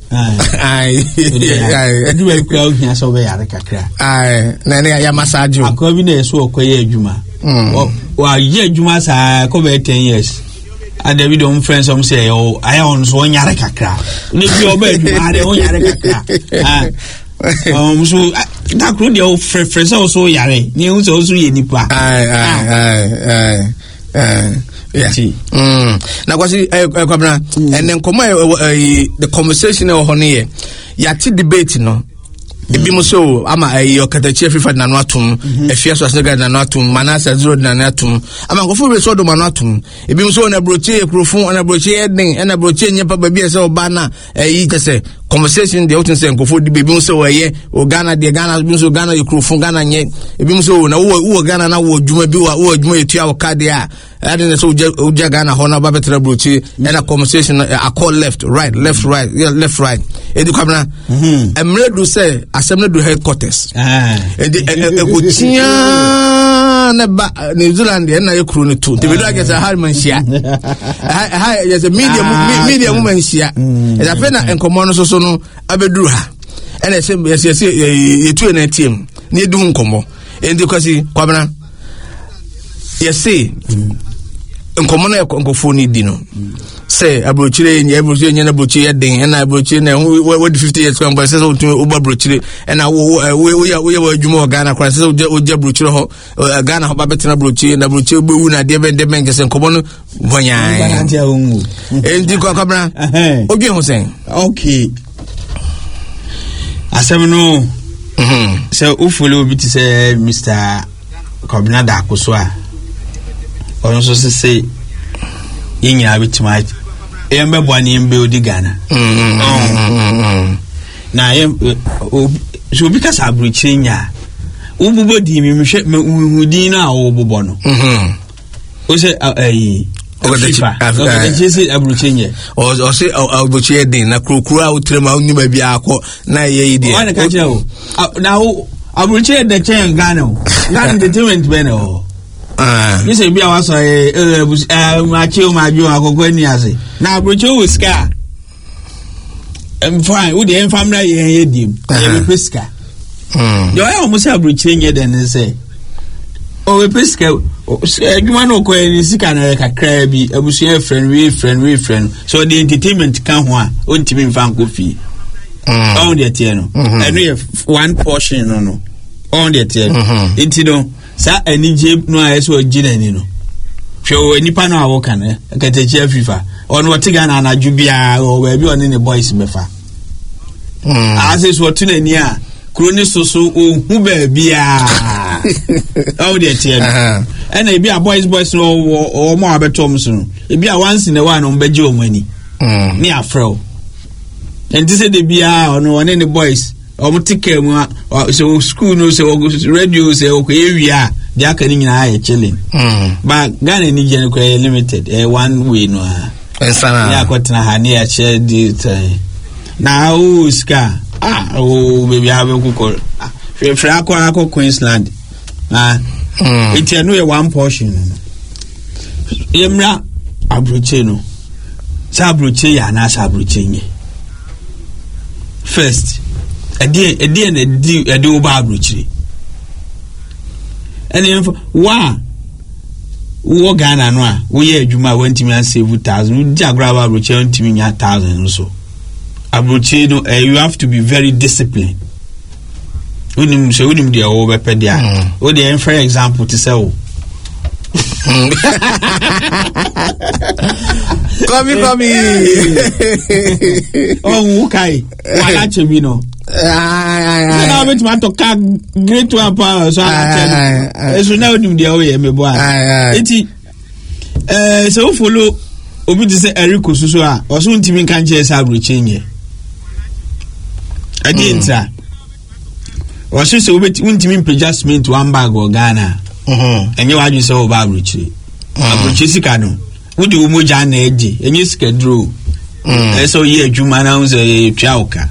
do we crowd here so we yare kakra na ya massage akobi na so okoye adwuma wa ye adwuma sa ko be 10 years and we don't friends some say oh I on so yare kakra ni bi oba adwuma de on yare kakra so that crew the friends also yare ni so ye nipa yeah. Now, was it and then come the conversation of honey, yati debate, no. Ebi mo so ama your katachi free na no atum efiaso asega na no atum manasa zero na no atum ama ngofo be so do ma no atum ebi mo so na broche ekrofon na broche eden na broche nyepa ba bi ese oba na yi tese conversation de otin se ngofo di bebi mo so ye o Ghana de Ghana bi so Ghana ekrofon Ghana nye ebi mo so na wo Ghana na wo djuma bi wo djuma etua o kade a ade so uja Ghana ho na ba betra broche na conversation I call left right yeah left right edi kwabna emredu say assembly do headquarters go tia na ba New Zealand na yekuru no to the video get a Harman share yes a media woman share and I na enkomo no so no abeduru ha and I say yes yetu na team na edu nkomo and because kwabna yes say nkomo na nkofo ni di no say abrochire nya abrochire nya na abrochire den and abrochire na what 50 years kan boy say so to oba abrochire and we adwuma Ghana kwa say oje abrochire ho Ghana ho ba betina abrochire na abrochire gbewu na de ben gese nkomo no vonyan endi kwa kabra obi ho sen okay asem no so ufolo bi ti say Mr. Kobina da koso a ono so say yinya bitima embe bwani embe odi Ghana na so because abrochire nya ububo di mi hwe uhudi na obubo no o say Jesse abrochire o say abrochire din na krokro a utrema onima bi akọ na ye ide o na ka je o na abrochire de chen Ghana entertainment be no you say be awa so ma che o ma ju akoko ni ase na abrochire we ska fine we dey family ye dim ye be ska yo e o mo say abrochire nye den say o we peska adwuma no ko ni sika na kakra bi abusuya friend so the entertainment kan ho a o ntimi mfa nkofi on the tie no enu one portion no on the tie enti no sa anije no ayeso ogina ni no hwe nipa no awo kan akatechi afifa ono wotiga na anaju bia o ba bi oni ne boys mefa ase so tuna ni a kroni soso ohu ba bia oh the tie and e bia boys no o mo abetom so no e bia once in a while no mbeje omani ni afro and this de bia ono one ne boys o mo tike mu so school no so radio so ko ewia de aka ni nyina aye chilling but Ghana ni je ko limited one way no ensana ya ko tena ha ni a share the na o ska baby have ko fra ko Queensland it no e one portion yemra abroche no sa abroche ya na sa abroche nye first edi oba abroche ene wo Ghana no a wo ye adwuma wantimi an save 1000 wo diagraba abroche wantimi nya 1000 so abroche no you have to be very disciplined unim dia o be pedia o dey for example to say o come oh okay wala chemi no na bet ma to ka great one power so so now unim dia o ye me boy eti so follow obi to say Eriko so a o so ntimi kan che sa abroche nye adinta was so we adjustment one bag or Ghana and you had so abrochi sika no we do moja na eji enye sika draw so ye adwuma na unse twauka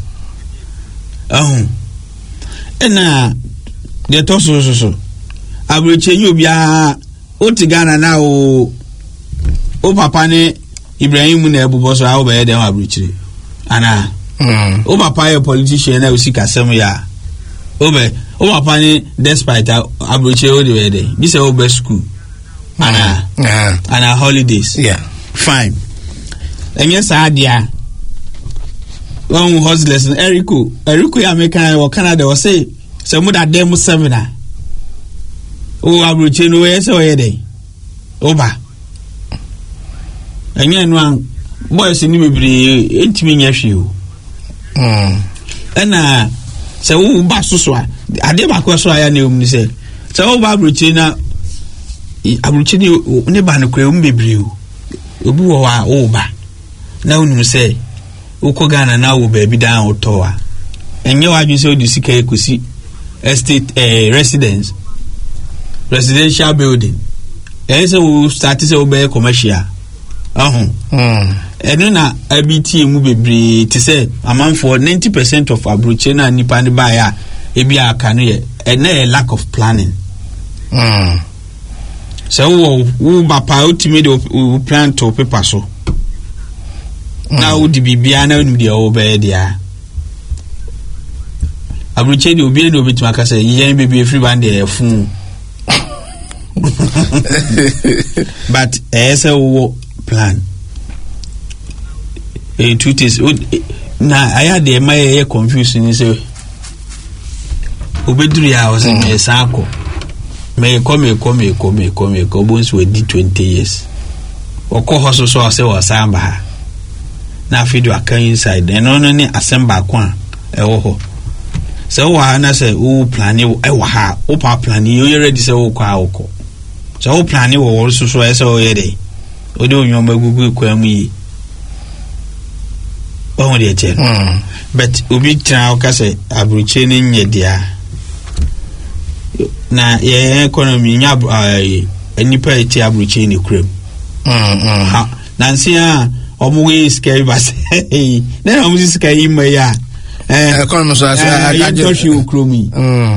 na de to so abrochi you bia o ti Ghana na o papa ne Ibrahim na ebubo so a o be dem abrochi ana o papa a politician na o sika sem ya o papa ni despite abroche o de dey bi say o be school ana holidays fine enye sa dia one hustlers Eriko ya American or Canada or say mo da dem seminar o abroche no we say o ye dey o ba enye no an boys ni bebre entimi nya hwe o na se wo ba soso a ade ba ko so aya na om ni se wo ba abrochi na abrochi ni ne ba ne kwa bebre o obi wo wa wo ba na onum se wo ko Ghana na wo ba bi dan oto a enye wa dwi se odi sika ekosi estate residential building se wo start se wo be commercial enu na abiti mu bebre ti say amanfo 90% of abrochi na nipa ne ba ya ebi aka no ye a lack of planning so wo ba pa ultimate plan to paper so na wo di bibia na unu dia wo be dia abrochi de obi na obi tuma ka say yen bebi free band dey fun but say wo plan 2 days na aya de my confusion is obeduru ya was me sako me come bonus we di 20 years okọ hoso so say was samba na fidu aka inside no ni assemble kwa ewo ho so wa na say o plan e wa ha o pa plan you ready say o kwa okọ so o plan e wo so so say o ye dey o de onyo magugu kwa mu yi o de che but obi tra o ka say abruche ni nye dia na ye economy nya anipa eti abruche ni krem ha nansi a omuwe scary bas na omuwe scary ma ya economy so I touch you kromi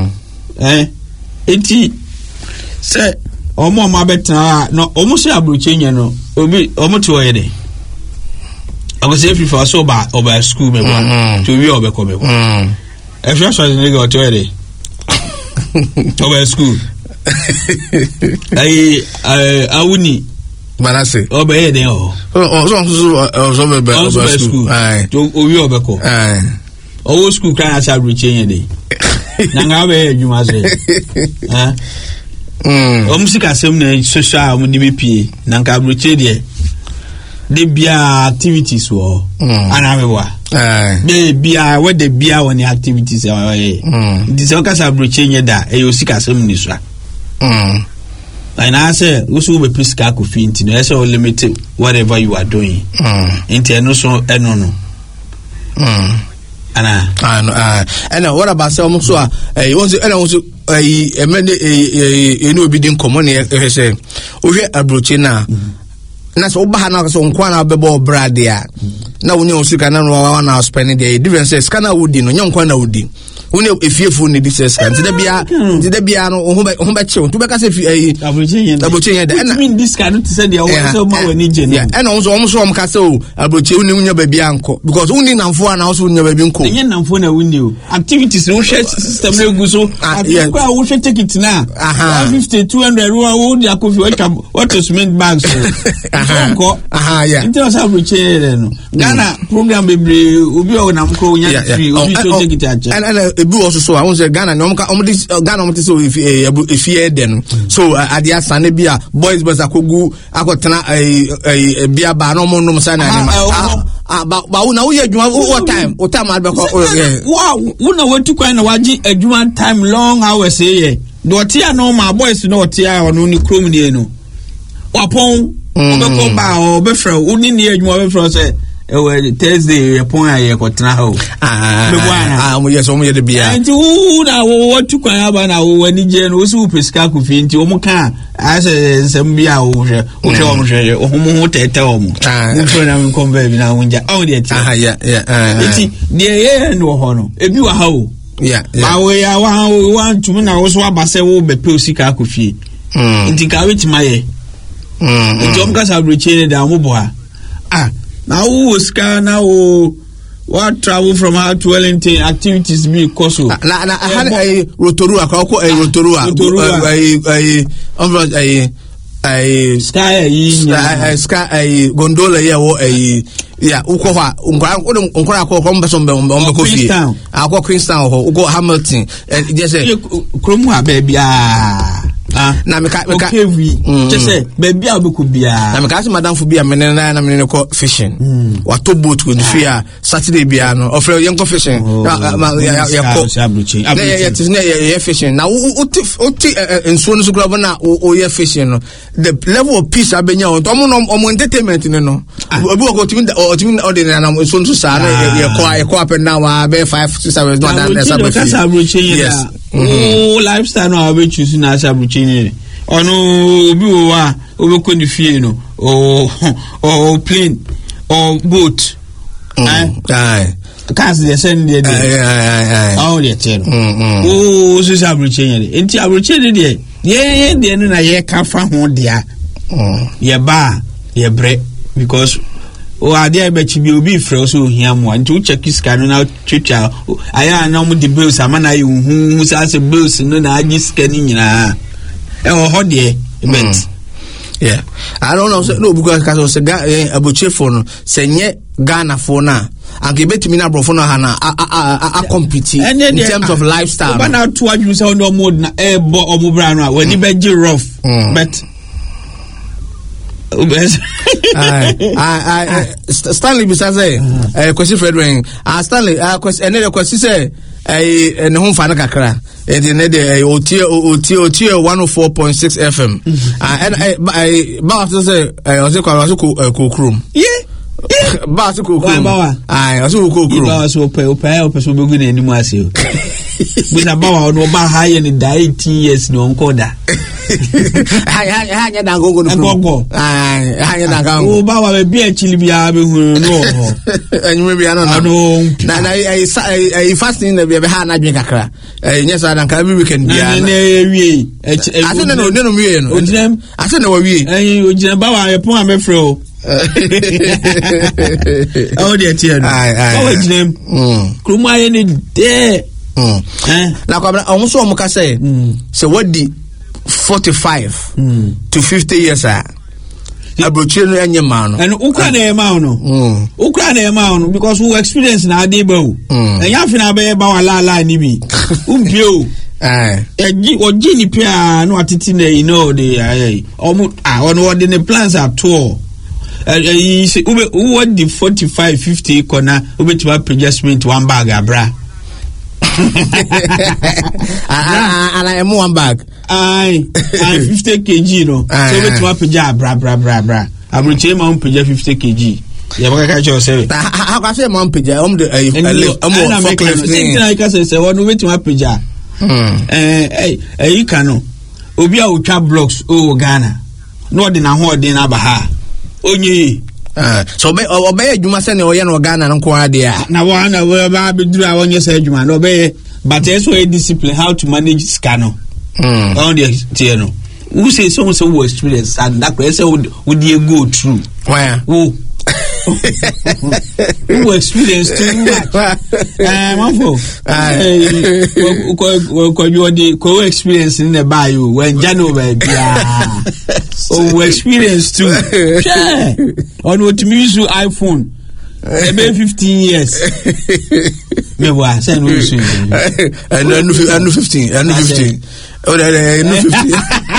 eti se omo ma betra no omo se abruche nya no obi omo to ye de agose fi for so ba oba school me to wi obeko me if you so the go to ye de over school awuni Manase over here then so be school to owi obeko owo school kan asa rechain dey na nga be adwuma se musika sem na social mu di bepie na nka rechain de bia activities wo anamewa bia what the bia when the activities this okasa broche da e osika sem ni so and I say also be priska ko finti no say limited whatever you are doing into no so no and what about say almost so you want to also emende enu obi din common e say o hwe abroche na na so ba na so nkwa na bebo brade a na wonya osika na no na spend the difference is kana wudi no nya nkwa na wudi woni efiefo ne di ses kan de bia no ho be chew to be ka se abroche yen da na mean this can to say the one so ma wani je no and also ka se o abroche woni nya ba bia anko because woni namfo na also nya ba bi nko nya namfo na woni o activities no share system na guso akwa wo share ticket na 50 200 wo di akofi what to cement bags yeah into abroche no Ghana program bebre obi o na mko nya free obi so ticket acha and ebu also so I want say Ghana no Ghana mo so if here then so adia sane bia boys akogu akotena bia ba no mo no sana ni ba una wo adwuma what time adbeko una wetu kwa na waji adwuma time long hours here do tia no ma boys no tia ono ni chrome ni no wapon obeko ba obefra uni ni adwuma obefra say Thursday upon I kotna ho mo yes mo ye de bia nti wu na wo tu kwan aba na wo ani je no so pesika ku fi nti o mo kan ase nsem bia wo hwe o mo hwe o mo tete o mo mo fo na me kon baby na wonja o de ti nti de ye no ho no ebi wa ha o ba we ya wa ntumi na wo so abase wo be pesika ku fi nti ka weti maye nti o mo ka sa breche da mo bo ha now now what travel from her to Wellington activities be cost na had rotorua ko rotorua sky gondola ya wo yeah uko ha unkora ko mbeso mbe ko fi akọ Queenstown ho ugo Hamilton just say kromu ha ba bia na meka just say baby abeku bia na meka se madam fo bia mene na mene ko fishing wato boat with fear Saturday bia no ofre yen ko fishing ya ko ya fishing na uti enso no sukura na o ya fishing no the level of peace abenya on to mo entertainment no obi ko timi ordinary na enso so sa na ya ko up now be 5 6 7 no na yes lifestyle no we choose na sabruchi ni ono obi wo wa obi ko ni fie no o plane or boat cars they send there all the ten so sabruchi ni enti abruchi ni there ye there no na ye ka fa ho dia ye ba ye bre because o ade be chi bi obi frɛ so ohia mo nti wo check scan na twetwa aya na mo de bills amana ye hu sa se bills no na agi scan nyina e ho de bet Yeah. I don't know, no, because I was a butcher phone, say, Ghana for now. And give it to me now, bro, for now, I compete in terms of lifestyle. But now, to what you say, no more than air or Mubrana, when you bet you rough. But Stanley, besides a question for Edwin. Stanley, another question say, a home fan kakra. And then OT 104.6 FM. And I bought say, I was a cook room. Yeah. But I also cook room. I was so pale, so good anymore. With a bow no high and 18 years no encoder. I had a go to go. I had a go. Bow a beer chili be able no. And maybe I don't know. I fasting the behind I drink a crack. Yes, I don't we can be. I don't know. I don't know we. And Bow a poem a fro. Oh dear, dear. What's name? Kruma any day. Now, also, Moka say, so what the 45 to 50 years are? Abrochino and your man, and Ukraine Mano, because who experience now, Debo, and Yafina Baba La Nibi, Umpio. Or Ginny Pia, no attitine, you know, the almost on the plans at all. Who what the 45-50 corner, over to up adjustment one bag, bra. And I am one bag. I 50 kg, no. So let's swap a jar, bra. I will change my own page 50 kg. Yeah, what I can say. How can I say, Mom Pija? I'm the like I say, one way to my pija. You cannot. Obia Ucha blocks, oh, Ghana. No, then I hold in Abaha. Onye. So obey you must send your Ghana and Quadia. Now, one will be do I want you say, man, obey, but there's a discipline how to manage scano. On the Tiano. Who says so experience and that way, so would you go through? Where? Who experience too much? You are the co-experience in the bayou when Jano oh, experience too. On what music iPhone. Maybe 15 years. Maybe I said no. And 15. Oh, 15.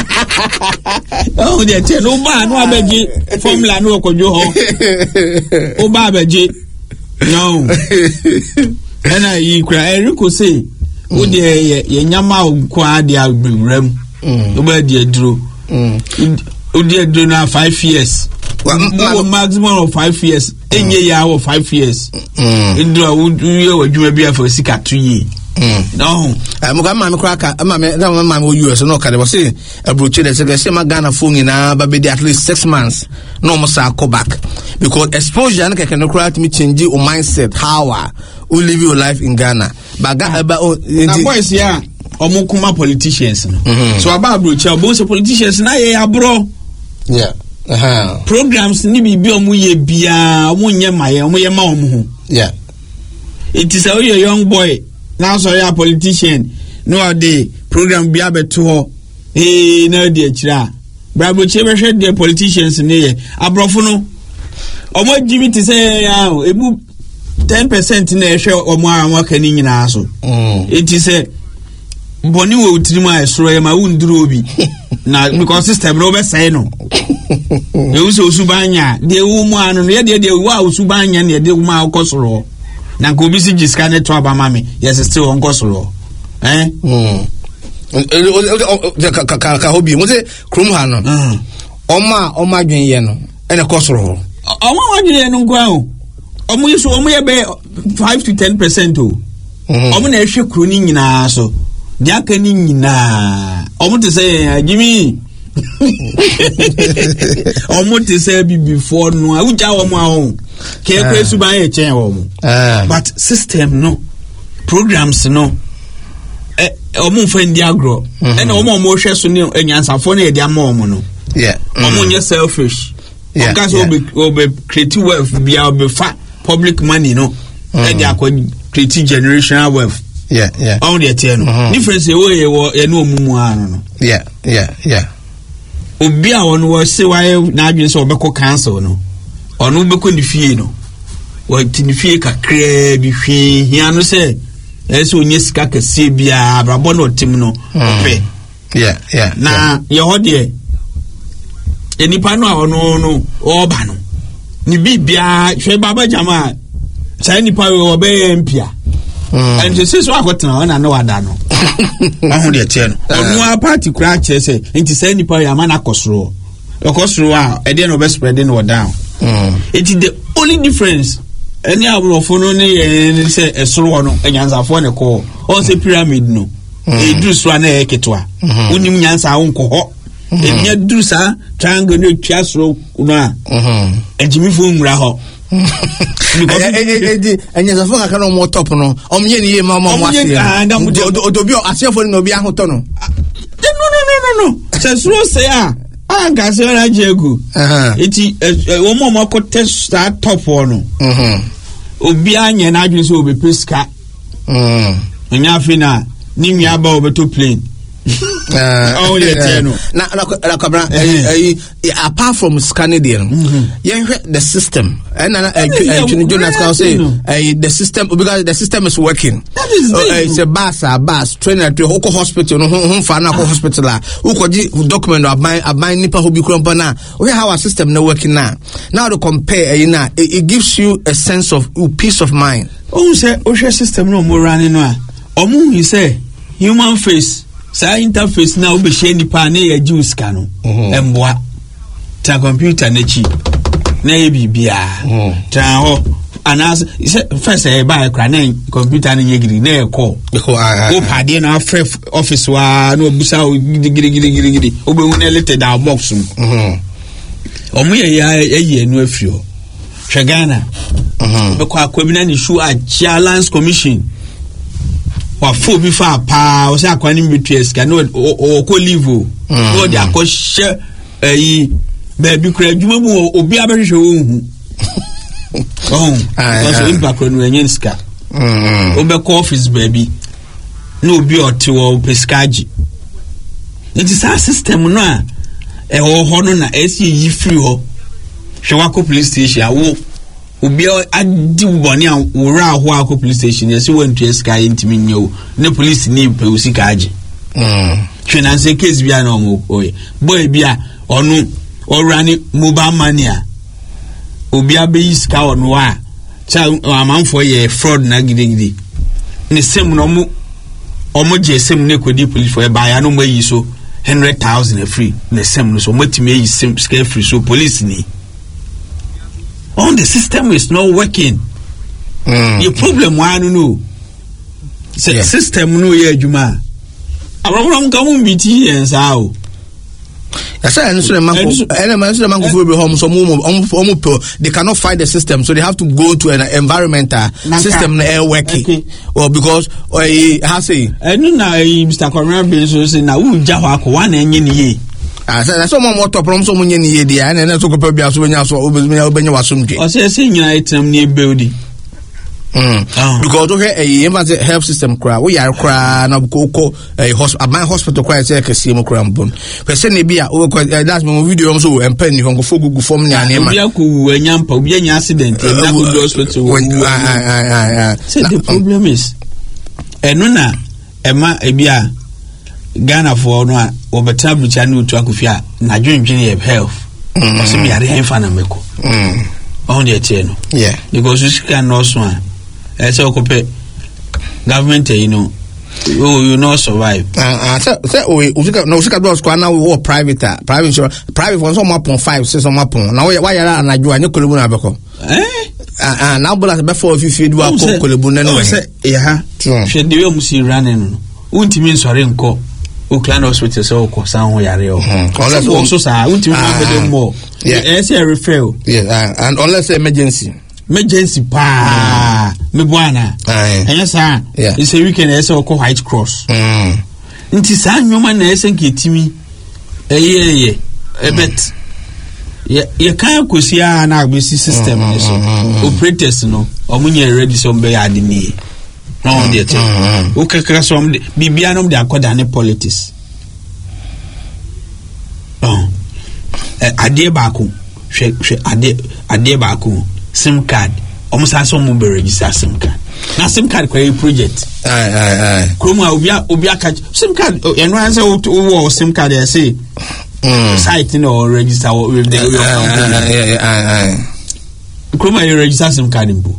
Oh, they tell no man, no baby, formula no kojo. Oh, baby, no. And I cry. Enrico say, "Oh, dear, Yama quad ya rem. Over dear Drew. Oh, dear Drew now 5 years. Maximum of 5 years. In year 5 years. In do be for 6 years. No, I'm a cracker. I'm a US. No, can I say a brochure that says, I'm Ghana phone in at least 6 months. No more go back because exposure can create me change your mindset. How we live your life in Ghana. But boys, yeah, Omukuma politicians. So about brochure, both politicians now, bro. Yeah. Programs ni be omuye bia omunye maye omuye ma omu. Yeah. It is a young boy. Now, so you're a politician. No, the program be able to. No, dear Chira. Bravo, Chever, the politicians in here. Abrofono. Or what give it to say, 10% in a show or more working in Aso. It is a Bonnie will trim my story, my own droby. Now, because Sister Robert say no. You also Subanya, the woman, and the idea wow, Subanya, and the woman Cosro. Na go busy jiskane to abamami yes still on Kosoro ka hobi mo se krum ha no oma dwen ye no ene Kosoro oma dwen ye no kwa o omo yeso omo ye be 5 to 10% o omo na ehwe kru ni nyina so dia aka ni nyina omo te say Jimmy omo te say bi before no awuja omo ahun but system no programs no omo fendi agro and omo hwe so ne enyansafo na e dia ma omo no yeah omo nye selfish because obe create wealth bia obe fa public money no e dia create generational wealth yeah on the tell no difference e wo ye no omumu ano no yeah obi a ono wo se wae na adwen se obekọ cancel no ono beko ni fie no wo tini fie kakra bi hwe hia no se ese onye sika kase bia abrabo no tim no ope yeah na ye hode enipa no a ono no oba no ni bibia hwe baba jama sai nipa wo be empia and se so akotena na no wada no ahu de tie no onu a party kura che se enti sai nipa ya mana kosoro a e de no be spread no down it is the only difference any abrofo no ne say esoro no enyansafo ne ko o say pyramid no e duru so na e ketwa onim nyansa wo nko enya duru sa triangle no twa soro no a ejimi fo nwura ho enya so ka no mo top no omye ni ye ma mo ase odobi asefo ni obi ahoto no no sesuro say ga se na jegu eti wo mo ko test that top no obi anye na adwen so obi peska nya afina ni nwa ba obeto plane apart from Scandinavian, the system and Jonas can say the system because the system is working. It's a bus trainer to Hoko Hospital, hospital, who could document of my nipa who be crumpana. We have our system not working now. Now to compare, it gives you a sense of peace of mind. Oh, say, system no more running. He say human face. Sa interface na obe share nipa na ya juice kanu emboa ta computer na chi na ye bibia ta ho anas first e buy kra na computer na yegiri na e call o pade na office wa na obusa gidi obe hu na lete da box omu ye enu afio hwegana be kwa kwabina ni shu a Challenge Commission wa fo bi fa pa o se akwani mbetues ka no o ko live o de akoshe yi ba bi kura dwuma mu obi abehwehwe ohun so impact no enyen ska o be ko office baby no obi ote wo peskaji it is our system no a ho no na esi yi free ho hwe wa ko police station awo obi adi boni a wura ho akọ police station yesi wantu eskai ntimi nyew ne police ni pe usika age finance case bia na omo boy bia onu orani mobile mania obi abeyi ska onu a cha amanfo ye fraud na gidigidi ne sem no omo je sem ne kodi police for ba ya no mo yi so 100,000 free ne sem no so motimi yi sem ska free so police ni on the system is not working. The problem why I don't know. System no ye juma. Abraham come biti and sao. They cannot fight the system, so they have to go to an environmental system working. Well, because how say I don't know Mr. Corona Benzo say na u jawa ko wan enye ni so more top from so many years and then so go be so nya so obenya wasumke o say nyina item ni building because okay health system cry we are cry na ko hospital cry say ka see mo cry mbon person e bia o that's my video so empen ni go fogu form ni ane ma bia ko anyampa obi anya accident na go do hospital say the problem is enuna ema e bia Ghana for no obeta brucha no to akofia na dwendwen ye health o se me are henfa na meko on the no yeah because you can no so e say okope government you know survive say usika do squad na we private for some upon 5 6 some upon na why ya na adwo anye kolebu na beko na bola be for fifi do akọ kolebu na no say yeah she dey we musi running no untimi nsore nko Oakland Hospital so ko san ho yare o unless also sa untimi ma more yes I refer yes and unless emergency pa me bwana yes sir it's a weekend yes ko White Cross nti sa nyoma na esen ketimi bet ye kan kosia na agbesi system so operators no omunye ready so be adini no dey tell okay some bibia no dey accord any politics ade baako hwe ade baako sim card almost as some be register sim card na sim card kwa project kroma obi aka sim card and answer wo sim card I say site no register with the kroma you register sim card mbo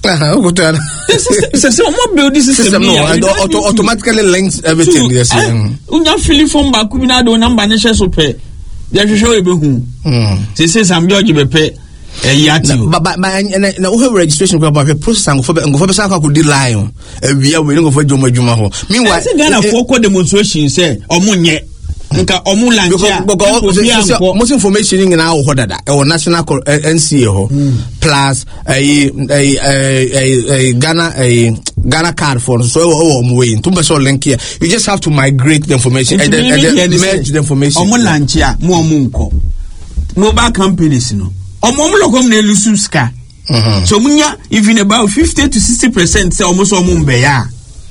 system build this system automatically links everything yes unya fill form back bi na do number ne hye so pe ya hwehwe e be hu say some George be pe but na we have registration for process and go for say ko di line awia we go for joma ho meanwhile Ghana for ko demonstration say omunye nka omulantia most information in na ho dada e national NCA ho plus Ghana card for so way to be so link here you just have to migrate the information and then merge the information omulantia mo nko mobile companies no lokom na lusu ska so munya even about 50 to 60% say almost omumbe ya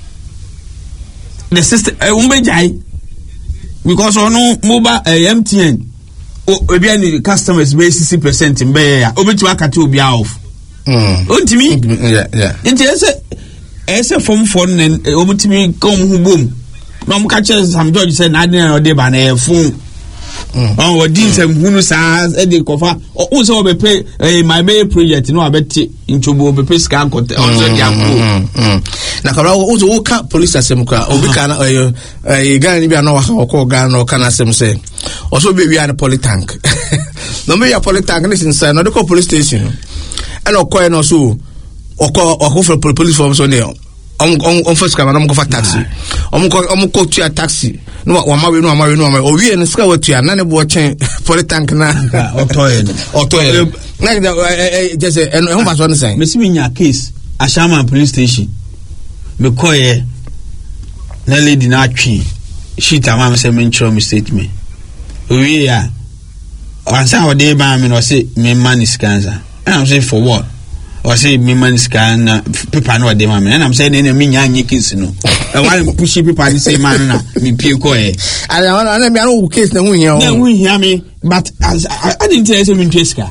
the system umbejai because ono mobile MTN obi any customers be 60% mbe ya obetu akata obi off ontimi yeah nti ese form for nen obutimi kom hu bom na mo ka che Sam George say na ade na ba na phone we din sem hunu sa e de kofa o so be pay my bay project no abeti nchobo be pay ska kote on so dia ko na kala o so ka police asem ka obi ka na Ghana ni bia no wa ko Ghana kana asem say o so be wi an polytank no me ya polytank ni sin no de ko police station and o ko no so o for police force on there on first come na mo go for taxi on ko to taxi no wa ma we o wi en ska wa tua na ne bo chen polytank na otoye na just en ho pass on say me si nya case Ashama police station me koye na lady na atwi sheet ama me say me ntro me statement o wi ya ansa o dey ba me no say me man is cancer and I'm saying for what or say me man scan paper no dey man and I'm saying me nya case no e wan push paper dey say man na me pie ko e and me no case na hu hia me but I didn't tell say me ntweska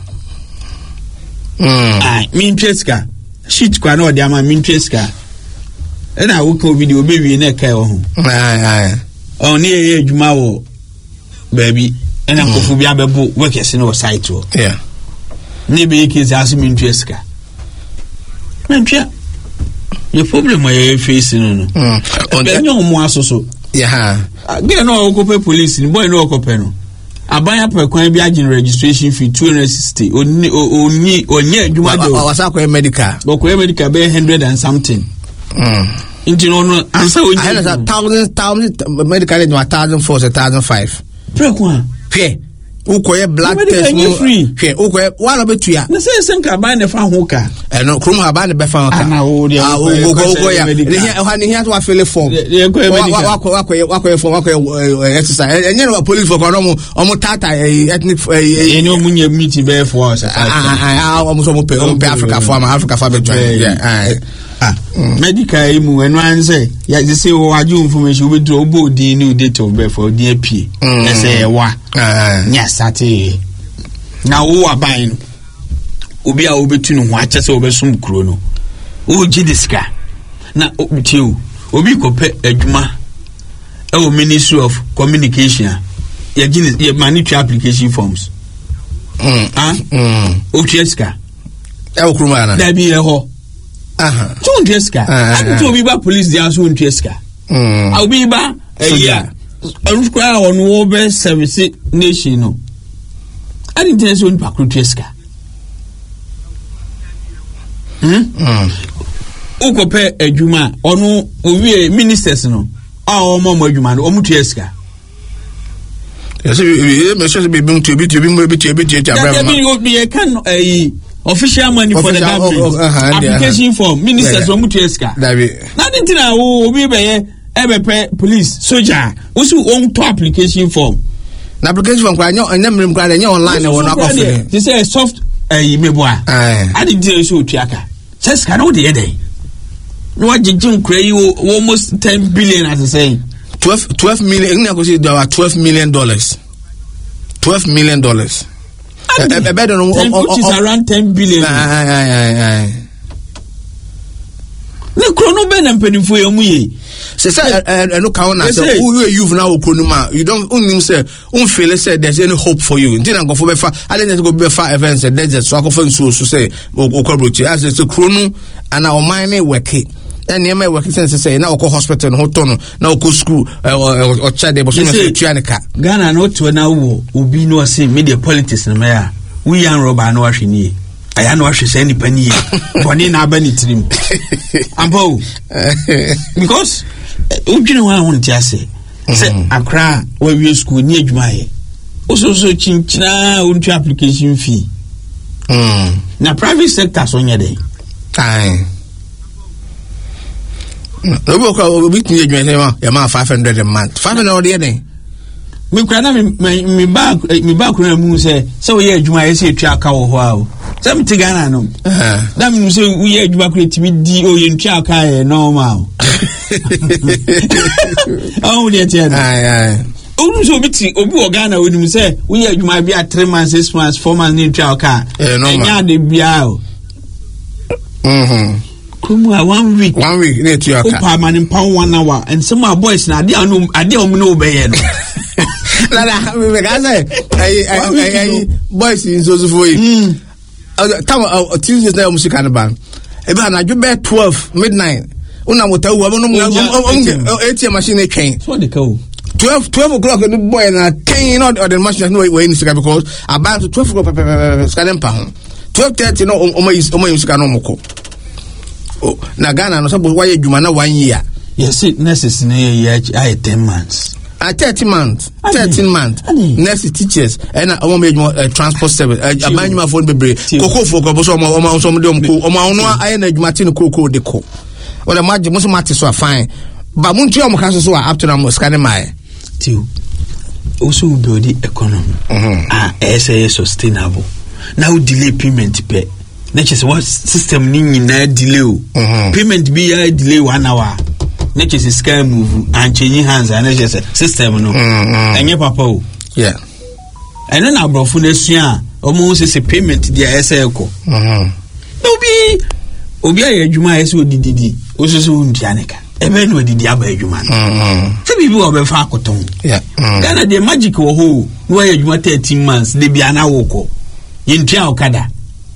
me ntweska shit kwa no dey man me ntweska e na wo ko video be na kai wo ho on ni e adwuma wo baby e na ko fu bia bebo workers no site wo yeah ni be case asu me ntweska Mentia. Your problem why face no. On the no mo asoso. Yeah. Get no okope police ni boy no okope no. Abanya per kwan bi agin registration fee 260. Onye adwuma do. Wasa kwa medical. Kwa medical be 100 and something. Inti no answer onye. I have 1000 medical is 1004 Pre kwa. Fe. Ukoye blood test no hwe ukoye wala betua na say senka ba na fa ho ka no krum ha ba na be fa ka ukoya ne hia to afele form wakoye form wakoye exercise enye no police for no mo tata ethnic ene o munye meeting be for us o so mo pe Africa for be join medical imu enu anse ya they say o aju information we do obo di new date of birth for di apie say wa nya sate na wo aban no obi a obetu no ho ache se obesum kuro no o gi diska na obitiu obi kope adwuma e o Ministry of Communication ya gi ya manage application forms o tieska e o kuruma na da bi e ho so ntieska atu obi ba police dia so ntieska obi ba yeah Arukwa on Wobe Service Nation no. I didn't tell you Pakruteska. Ukope ejuma onu owie ministers no. Ah omo ejuma no omuteska. Yes, me so be bring to be can official money for the government. Application form ministers omuteska. Na didn't know obi be EBP police soldier also on to application form. The application form kwa nyo nyamrim kwa nyo online e wona akofere. They say soft meboa. I didn't tell you so tiaka. Says can no dey dey. No agejin kra yi almost 10 billion as I say. 12 million. Ngna go say there are $12 million. $12 million. better no which is around 10 billion. The chrono ben and penny for your muye. Say, no count. Who you've now chronoma. You don't only say, feel said there's any hope for you. Didn't go for befa. I didn't go befa events and there's a soccer fan so to say, as it's a chrono and our money work it. And near my working sense say now go hospital and hotel now go school or child able to Ghana not to now will be no say media politics in Maya. We are Robert no washing. I know she say any penny. But in our Benny trim. Ampo. Because you know what I want to say. Say Accra where we school near Jumaye. Also so chinchina unto application fee. Now private sector so nya day. Aye. No go we need you ma 500 a month. 500 already day. Me kwala me back mu say so we adwuma say twa ka wo ho a some tigana no that mean say we adwuma create me di o ye twa ka e normal oh dey tell aye onu so biti obi organa wonu say we adwuma bia 3 months 6 months 4 months ni twa ka enya de bia o Kumu 1 week. 1 week, ne to your car. Opa man pound 1 hour, and some of our boys now, they are no obey. Lala, I boys in Joseph. Tuesdays now, music and band. Even I do bed 12 midnight. Una mo tell ATM machine train. So they go. 12 o'clock, the boy and 10 or the machine no way in because about 12 o'clock, scanning pound. 12:30 no, almost scanning. Oh, na Ghana no suppose why you na 1 year. Yes, nurses na year 10 months. 13 months. Nurse teachers and transport service. Abanyuma phone bebre. Koko for ko so mo dem ko. Omo no aye na adwuma tin koko de ko. Well imagine mo so mate so fine. Ba mo ntua mo kaso so up to na scanning my. Tio. Also build the economy. SA sustainable. Now delay payment pay. Next what system ni na delay payment be delay 1 hour. Next is scam move and changing hands and next system no. Enye papa o. Yeah. Eno na brofo na sua almost say payment dia ese ko. Obi aye adwuma ese odididi. Osusu undianeka. Ebe no odidi aba adwuma no. Se bibi wo be fa akoton. Yeah. Ghana the magic wo ho. No aye adwuma 13 months de bia na wo ko. Yintua okada.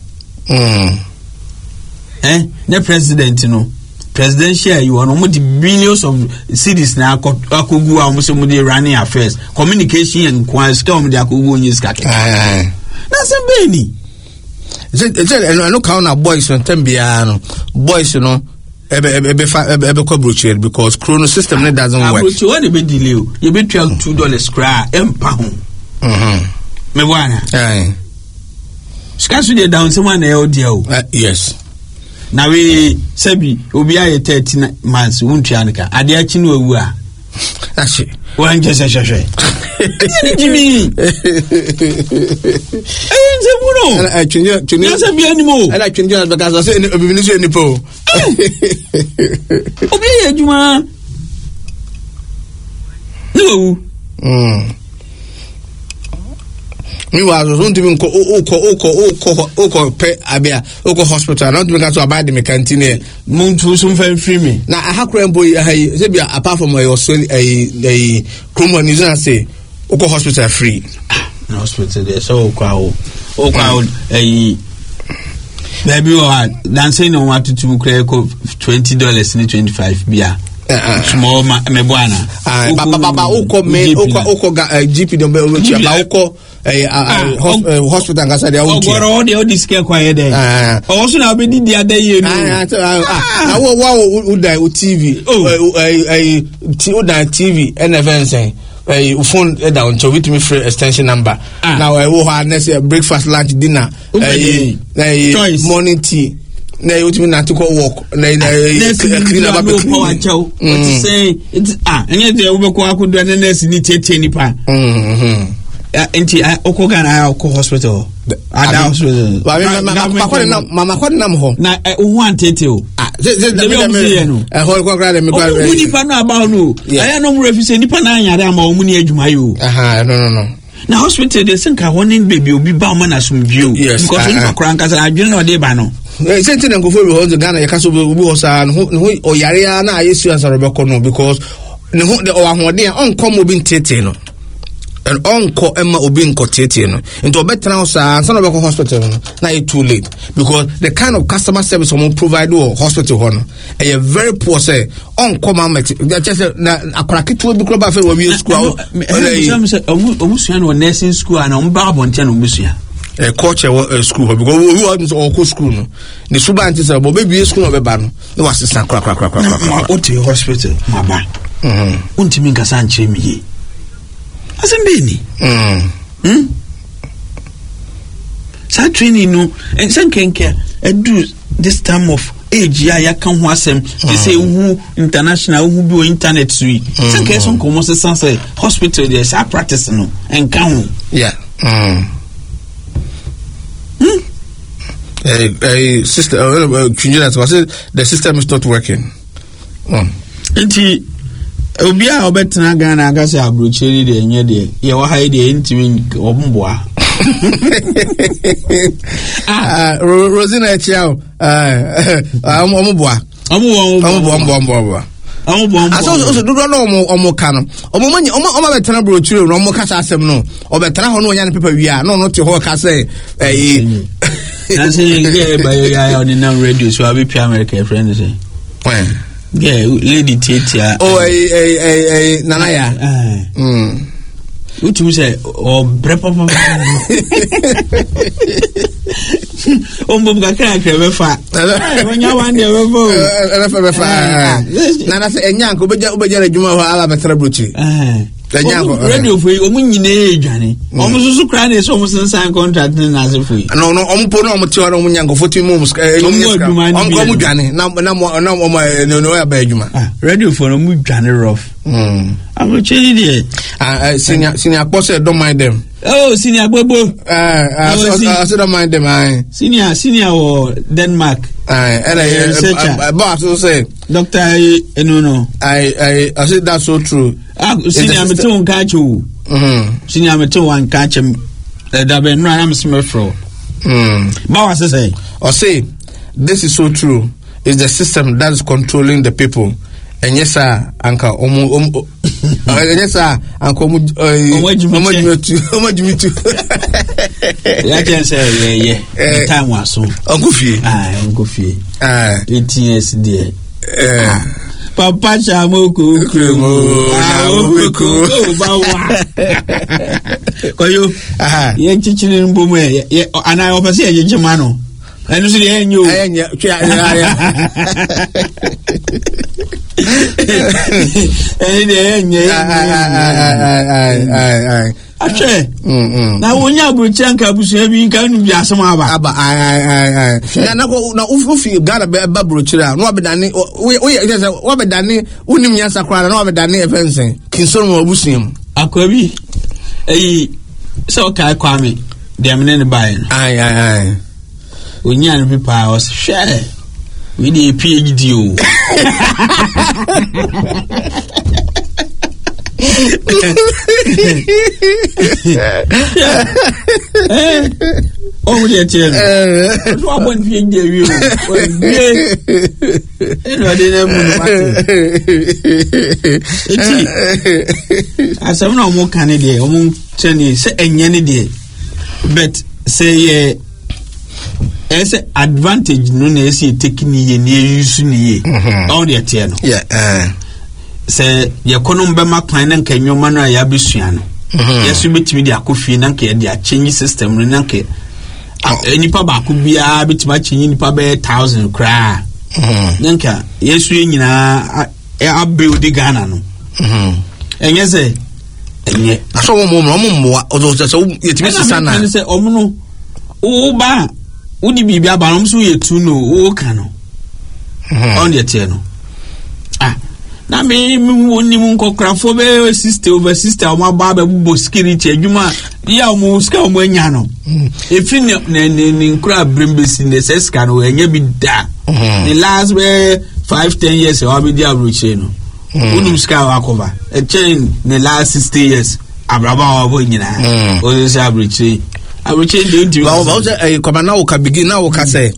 The president, presidential, you are almost billions of cities now. Akugu almost running affairs, communication and storm. The Akugu in this country. That's a baby. I look how boys on Tembiano, boys, because chrono system doesn't work. What a bit delay. You be $2 cry, pound. Mewana. Scarcely down someone LDO. Yes. Now we Sebi Obia 13 months, Wuntianica. Adiachino Wua. That's it. One just a shashay. Jimmy. I change anymore. I like change because I said in the pool. Obia Juma. No. Meanwhile, I was going to be Oko hospital. I don't think I buy the canteen. Moon to some free me. Now, I have boy, apart from my a Chrome is not say Oko hospital free. No hospital there, so crowd. A baby or dancing on what to clear $20 in 25 beer. Small Mebuana. Baba Oko me Oko GP don't hospital ngasa dia wuti ogoro de odisike kwaye dey also na be di ade ye no wo udai TV udai TV NFN phone down to with me free extension number now wo ha next breakfast lunch dinner morning tea na you timi na to work na clean up power chow what to say it's enye de wo be ko akodo na nurse ni tietie nipa Enti Oko Ghana Oko hospital. Ada hospital. Mama kwani nam ho. Na one tete o. Ho kwa grade me kwa. Nipa na aba no. Aya no mu refuse nipa na anyare ama omuni adwuma yo. No. na hospital they think I want baby obi ba man asum bio because no kran kasa adwene no dey ba no senti na nkofo bi ho the Ghana yakaso obi ho sa no oyare na ayesu answer obekọ no because ne ho de ohahode on kom obi ntete no and onko emma obi nkotete no into obetena ho sa answer obekọ hospital no na it too late because the kind of customer service we provide or hospital ho no e very poor say onko mamet just na akoraketo bi kroba fe we school omusua no nursing school and on ba bonte no omusua culture school because we want all school no the student is about baby school no be ba no no assistant kra oti hospital maba untimi nkasa nche mi asembeni sa training no ensankenke edu this time of age ya kan ho asem they say who international who be internet sui sanke so komo se sanse hospital there sa practice no enkan ho yeah sister the system is not working enti obia obetena Ghana agase abrocheri de enye de ye wa haide intimi obumboa Rosina Chiao omboa aso do no omo kano omo manyi omo betena brocheri no omo kasa asem no obetena ho no onya ne paper wi a no te ho kasa na say get by ya on the radio so abi pia America friend say when yeah lady Tetia nana ya utu say o brepa ombo gakra krebefa wonya wan de befa nana say enya ko obeja adwuma ho ala betra brochi radio for omunyine edwane omususu kra na so omusensan contract na asefui no ompo no omti ora omunyango 40 moms onko dwane na no ya ba adwuma radio for omudwane rough I'm changing it. Senior boss don't mind them. Oh, senior bobo. I don't mind them. Senior or Denmark. Boss say Doctor no. I said that's so true. Senior me to catch you. Senior me to one catch him. That be no am smefro. Boss say. Or say this is so true. It's the system that is controlling the people. And yes sir, uncle yes sir, uncle I can say yeah. Time was so. Uncle Fee. Uncle Fee. 18 years there. Papa Chamoku Koyo. Ye chichini mbomwe. And I opposite ye Germano. I know see you. Ache na wonya buchanka busu bi kan bi asama aba na ufi Ghana be buchira no obedane we obedane unim nyansa kwara na obedane efensen kinso mo busuem akwabi so kai kwame dem ne buy ai wonya no pipa was share we dey PhD o oh dear chin what one PhD you no dey na mu asem na omo kan dey omo cheni say enye ne dey but say ese advantage no na ese taking ye ne use ni all the tier no say ye kono mbema kwan na nka nwoma no ya besua no yesu betimi de akofie na nka ye de change system no na nka nipa ba ko bia betimi change nipa be 1000 kra na nka yesu nyina build Ghana no enye say enye aso mo mmoa ozo say yetimi sisana na say omo no o ba udi bibia ba no so ye tu no o ka no on the tier no na me woni mun kokkrafo be sister over sister o ma ba be bubo security adwuma ya o ska o anya no efri ne nkura brembesi ne seska no anya bi da the last be 5-10 years o be dia broche no unum ska wa cover e chain ne last 60 years abraba wa nyina o say abrichi dey do well say come na wo ka begin na wo ka say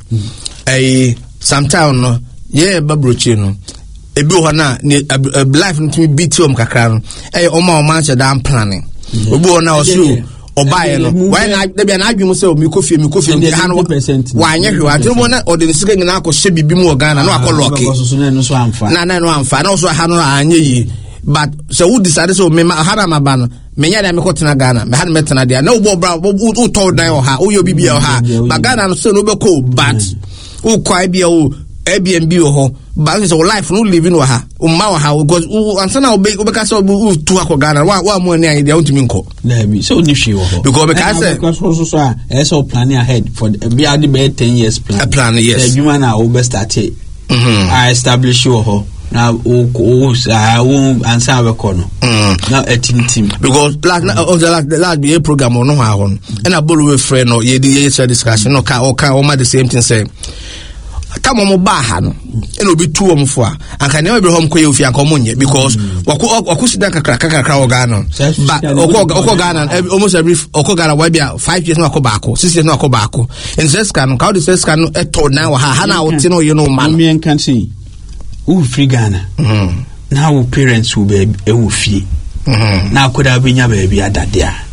sometime no yeah babrochi no ebi ho na life no to beat him kakra no o ma che dan planning obi ho na o so obaye no why na be na adwum say mi kofi mi ha no wa anye hwe ati mo na o de sika nyina akọ bibi mu Ghana no akọlọke na no amfa na so ha no anye yi but so who decided so me ha na maba no me nya da me ko tena Ghana me ha na metena dia na wo bra wo to dan o ha wo yo bibi o ha but Ghana no so no be ko but wo kwai bia wo Airbnb ho but so life no living wa ha umma wa ha because ansana obeka so tu akọ Ghana wa mo ni an dia untimi nko na bi so ni hwe ho because so so planning ahead for be ade be 10 years plan yes the human na over start I establish you ho na o answer we kono na team because last be a program on no ha ho and a borrow friend no ye discussion no ka o ma the same thing say kama mo ba ha no e no bi tu o mfo a anka ne obi hom koye ofi anka mo nye because wakusida kakra o Ghana but oko Ghana almost every oko Ghana wa bia 5 years no akobako 6 years no akobako in sescan ka o de sescan no e to na wa ha na o ti no you know man me can see who free Ghana now our parents will be e wo fie na akoda benya ba bia dade a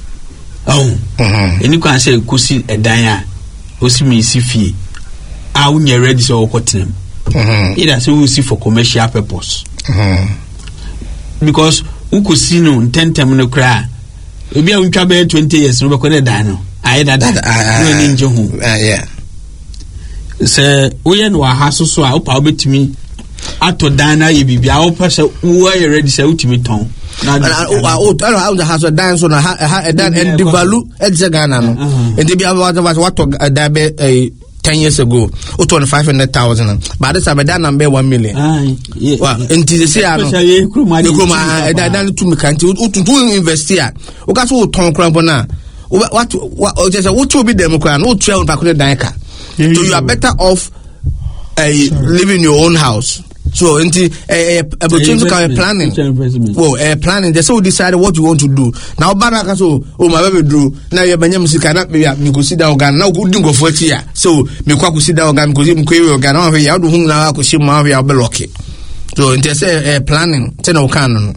eni kwan say kusi edan a osimi si fie when you're ready so cotton either so we see for commercial purpose because we could see no 10 time no cry maybe we try 20 years no be dano I that no ninja hu yeah say we no ha so a opa obetimi ato dana ye bibia wo pese wo you ready say utimi ton na how the house dance on a dan and devalue Ghana no and they be what that be 10 years ago, 500,000. But this time, that number 1 million. Well, until they say, I don't to me country to invest here. What will Tom Crambona? What will be Democrat? No 12 back with the Danka. So you are better off living in your own house. So until planning. Well, planning. They so decide what you want to do. Now Baraka so my baby do. Now you banyam cannot be me go sit down Ghana. Now go go for here. So me kwa sit down Ghana because him kwe Ghana we ya do hu na ko shima we ya beloke. So until say planning. Say no can.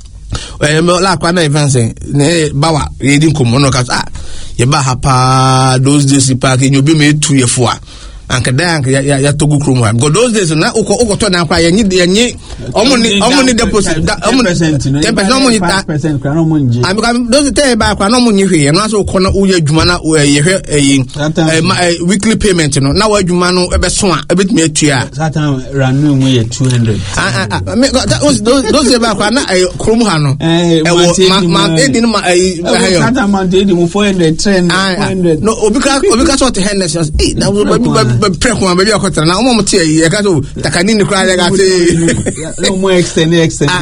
La kwa na event say bawa reading komo no ka ye ba hapa those days park you be me 2 years for. Anka dan ya togu kromwa because those days na uko to na kwa yenye omuni deposit 10% omuni 5% kwa no munji am those day ba kwa no munyi hwe na so uko na uye adwuma na ye hwe weekly payment no na wa adwuma no ebe so a ebetumi atua satan ranu mu ye 200 those day ba kwa na krom ha no ma edin ma satan man dey mu 400 no obika so te hennes na prekwa baby akotara na omo mte e ka so takanini kra ya ga te no more extend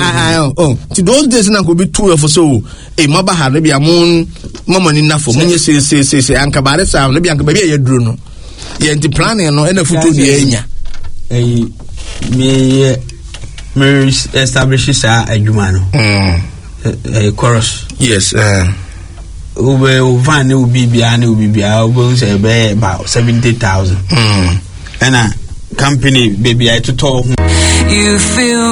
to those days na go be too for so maba ha no bia mon mama ni nafo munye se anka bare sa no bia anka baby ya duro no ye nti planning no na futu de enya me establish sa adwuma no chorus yes ube van ubibia ube say be about 70,000 and a company baby I to talk you feel